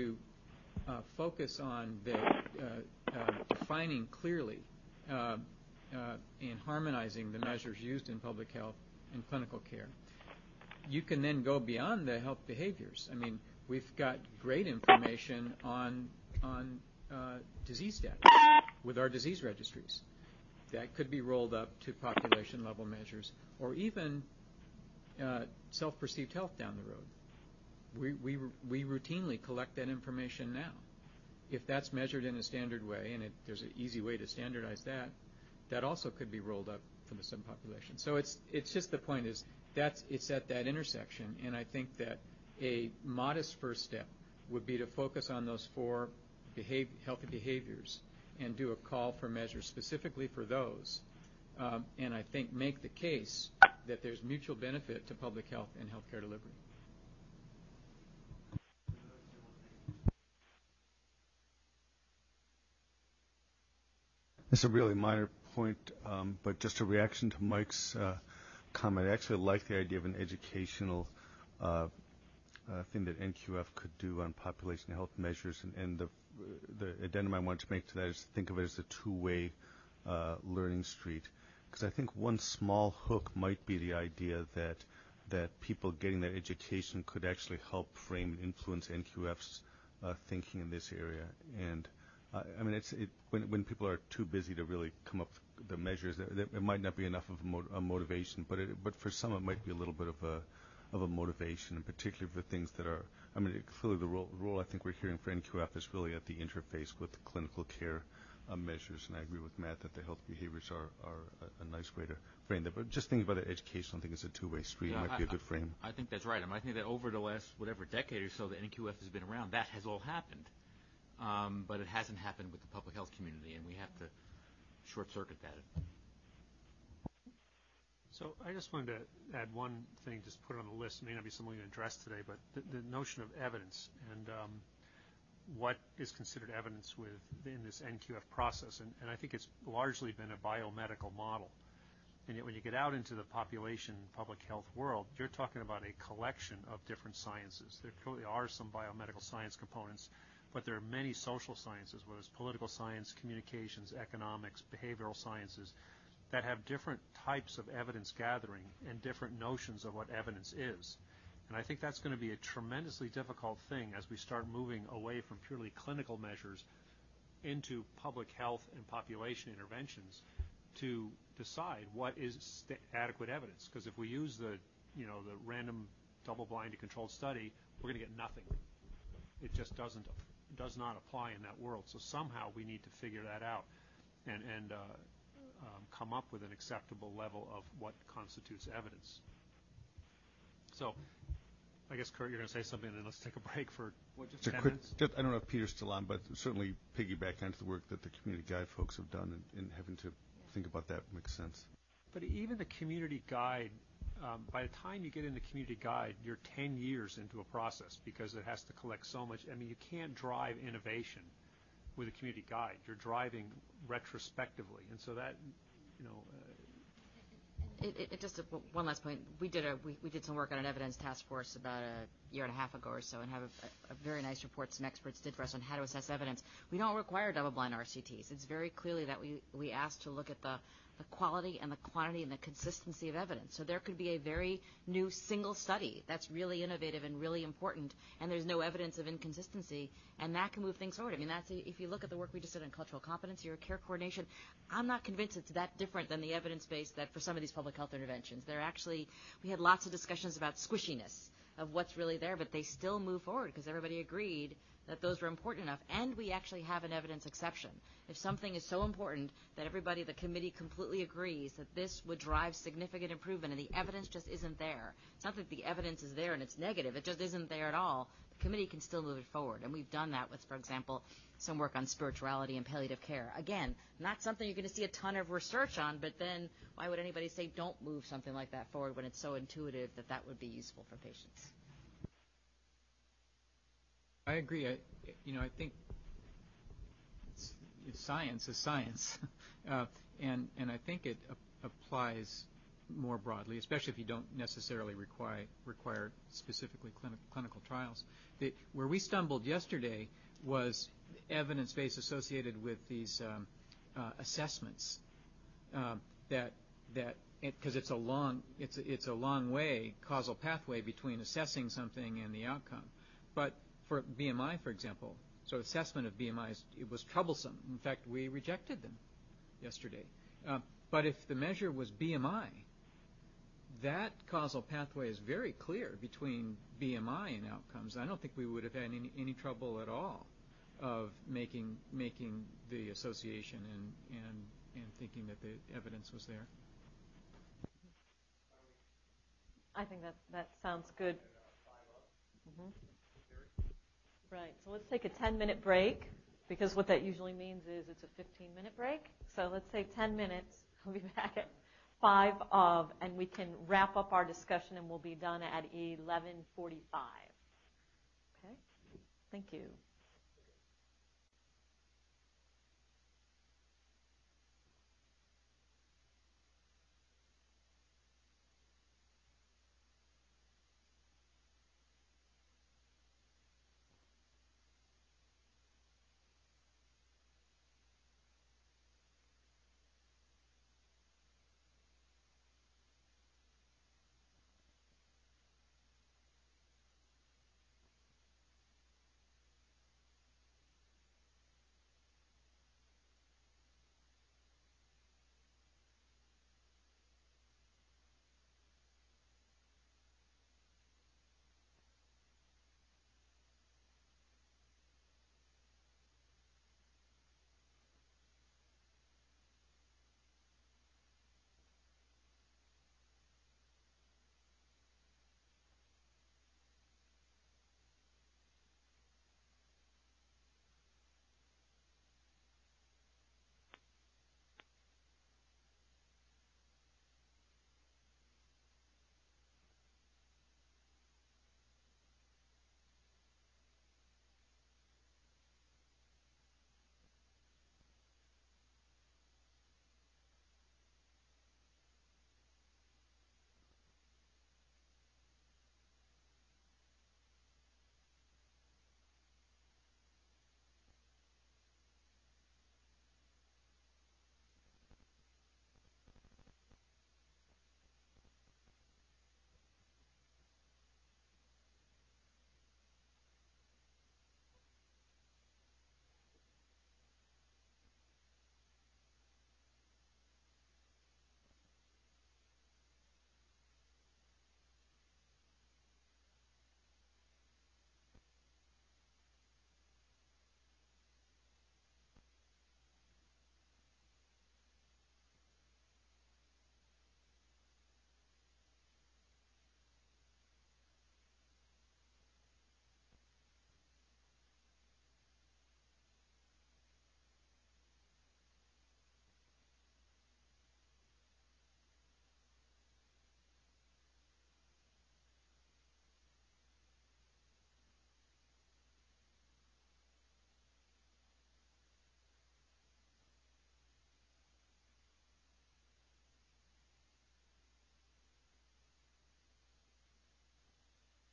focus on defining clearly and harmonizing the measures used in public health and clinical care. You can then go beyond the health behaviors. I mean, we've got great information on disease status with our disease registries. That could be rolled up to population level measures, or even self-perceived health down the road. We routinely collect that information now. If that's measured in a standard way, and there's an easy way to standardize that, that also could be rolled up for the subpopulation. So it's just the point is it's at that intersection, and I think that a modest first step would be to focus on those 4 healthy behaviors and do a call for measures specifically for those, and I think make the case that there's mutual benefit to public health and healthcare delivery. It's a really minor point, but just a reaction to Mike's comment. I actually like the idea of an educational thing that NQF could do on population health measures, and the addendum I want to make to that is think of it as a two-way learning street. Because I think one small hook might be the idea that people getting that education could actually help frame and influence NQF's thinking in this area. And I mean, when people are too busy to really come up with the measures, it might not be enough of a motivation, but for some it might be a little bit of a motivation, and particularly for things that are, I mean, clearly the role I think we're hearing for NQF is really at the interface with clinical care measures, and I agree with Matt that the health behaviors are a nice way to frame that. But just thinking about the education, I think it's a two-way street. Yeah, it might be a good frame. I think that's right. I mean, I think that over the last decade or so that NQF has been around, that has all happened. But it hasn't happened with the public health community, and we have to short-circuit that. So I just wanted to add one thing, just put it on the list. It may not be something we address today, but the notion of evidence and what is considered evidence in this NQF process. And I think it's largely been a biomedical model. And yet when you get out into the population public health world, you're talking about a collection of different sciences. There clearly are some biomedical science components, but there are many social sciences, whether it's political science, communications, economics, behavioral sciences, that have different types of evidence gathering and different notions of what evidence is. And I think that's going to be a tremendously difficult thing as we start moving away from purely clinical measures into public health and population interventions to decide what is adequate evidence. Because if we use the random double-blind controlled study, we're going to get nothing. It just does not apply in that world. So somehow we need to figure that out and come up with an acceptable level of what constitutes evidence. So I guess, Kurt, you're going to say something, and then let's take a break for just 10 minutes. I don't know if Peter's still on, but certainly piggyback onto the work that the community guide folks have done, and having to think about that makes sense. But even the community guide, by the time you get into community guide, you're 10 years into a process because it has to collect so much. I mean, you can't drive innovation with a community guide. You're driving retrospectively. And so that, Just one last point. We did some work on an evidence task force about a year and a half ago or so, and have a very nice report some experts did for us on how to assess evidence. We don't require double-blind RCTs. It's very clearly that we asked to look at the quality and the quantity and the consistency of evidence. So there could be a very new single study that's really innovative and really important, and there's no evidence of inconsistency, and that can move things forward. I mean, if you look at the work we just did on cultural competency or care coordination, I'm not convinced it's that different than the evidence base that for some of these public health interventions. We had lots of discussions about squishiness of what's really there, but they still move forward because everybody agreed that those were important enough, and we actually have an evidence exception. If something is so important that everybody, the committee completely agrees that this would drive significant improvement and the evidence just isn't there. It's not that the evidence is there and it's negative, it just isn't there at all. The committee can still move it forward, and we've done that with, for example, some work on spirituality and palliative care. Again, not something you're going to see a ton of research on, but then why would anybody say don't move something like that forward when it's so intuitive that that would be useful for patients? I agree. I think science is science, and I think it applies more broadly, especially if you don't necessarily require specifically clinical trials. Where we stumbled yesterday was evidence base associated with these assessments that because it's a long way causal pathway between assessing something and the outcome, but for BMI, for example, so assessment of BMIs, it was troublesome. In fact, we rejected them yesterday. But if the measure was BMI, that causal pathway is very clear between BMI and outcomes. I don't think we would have had any trouble at all of making the association and thinking that the evidence was there. I think that sounds good. Mm-hmm. Right, so let's take a 10-minute break, because what that usually means is it's a 15-minute break. So let's take 10 minutes. We'll be back at 5 of, and we can wrap up our discussion, and we'll be done at 11:45. Okay? Thank you.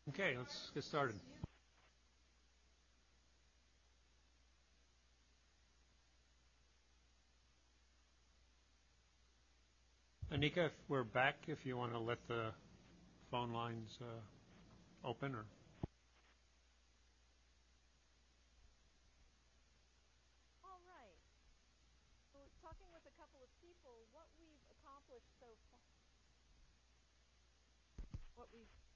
Okay, let's get started. Anika, if we're back, if you want to let the phone lines open, or all right. So talking with a couple of people, what we've accomplished so far, what we've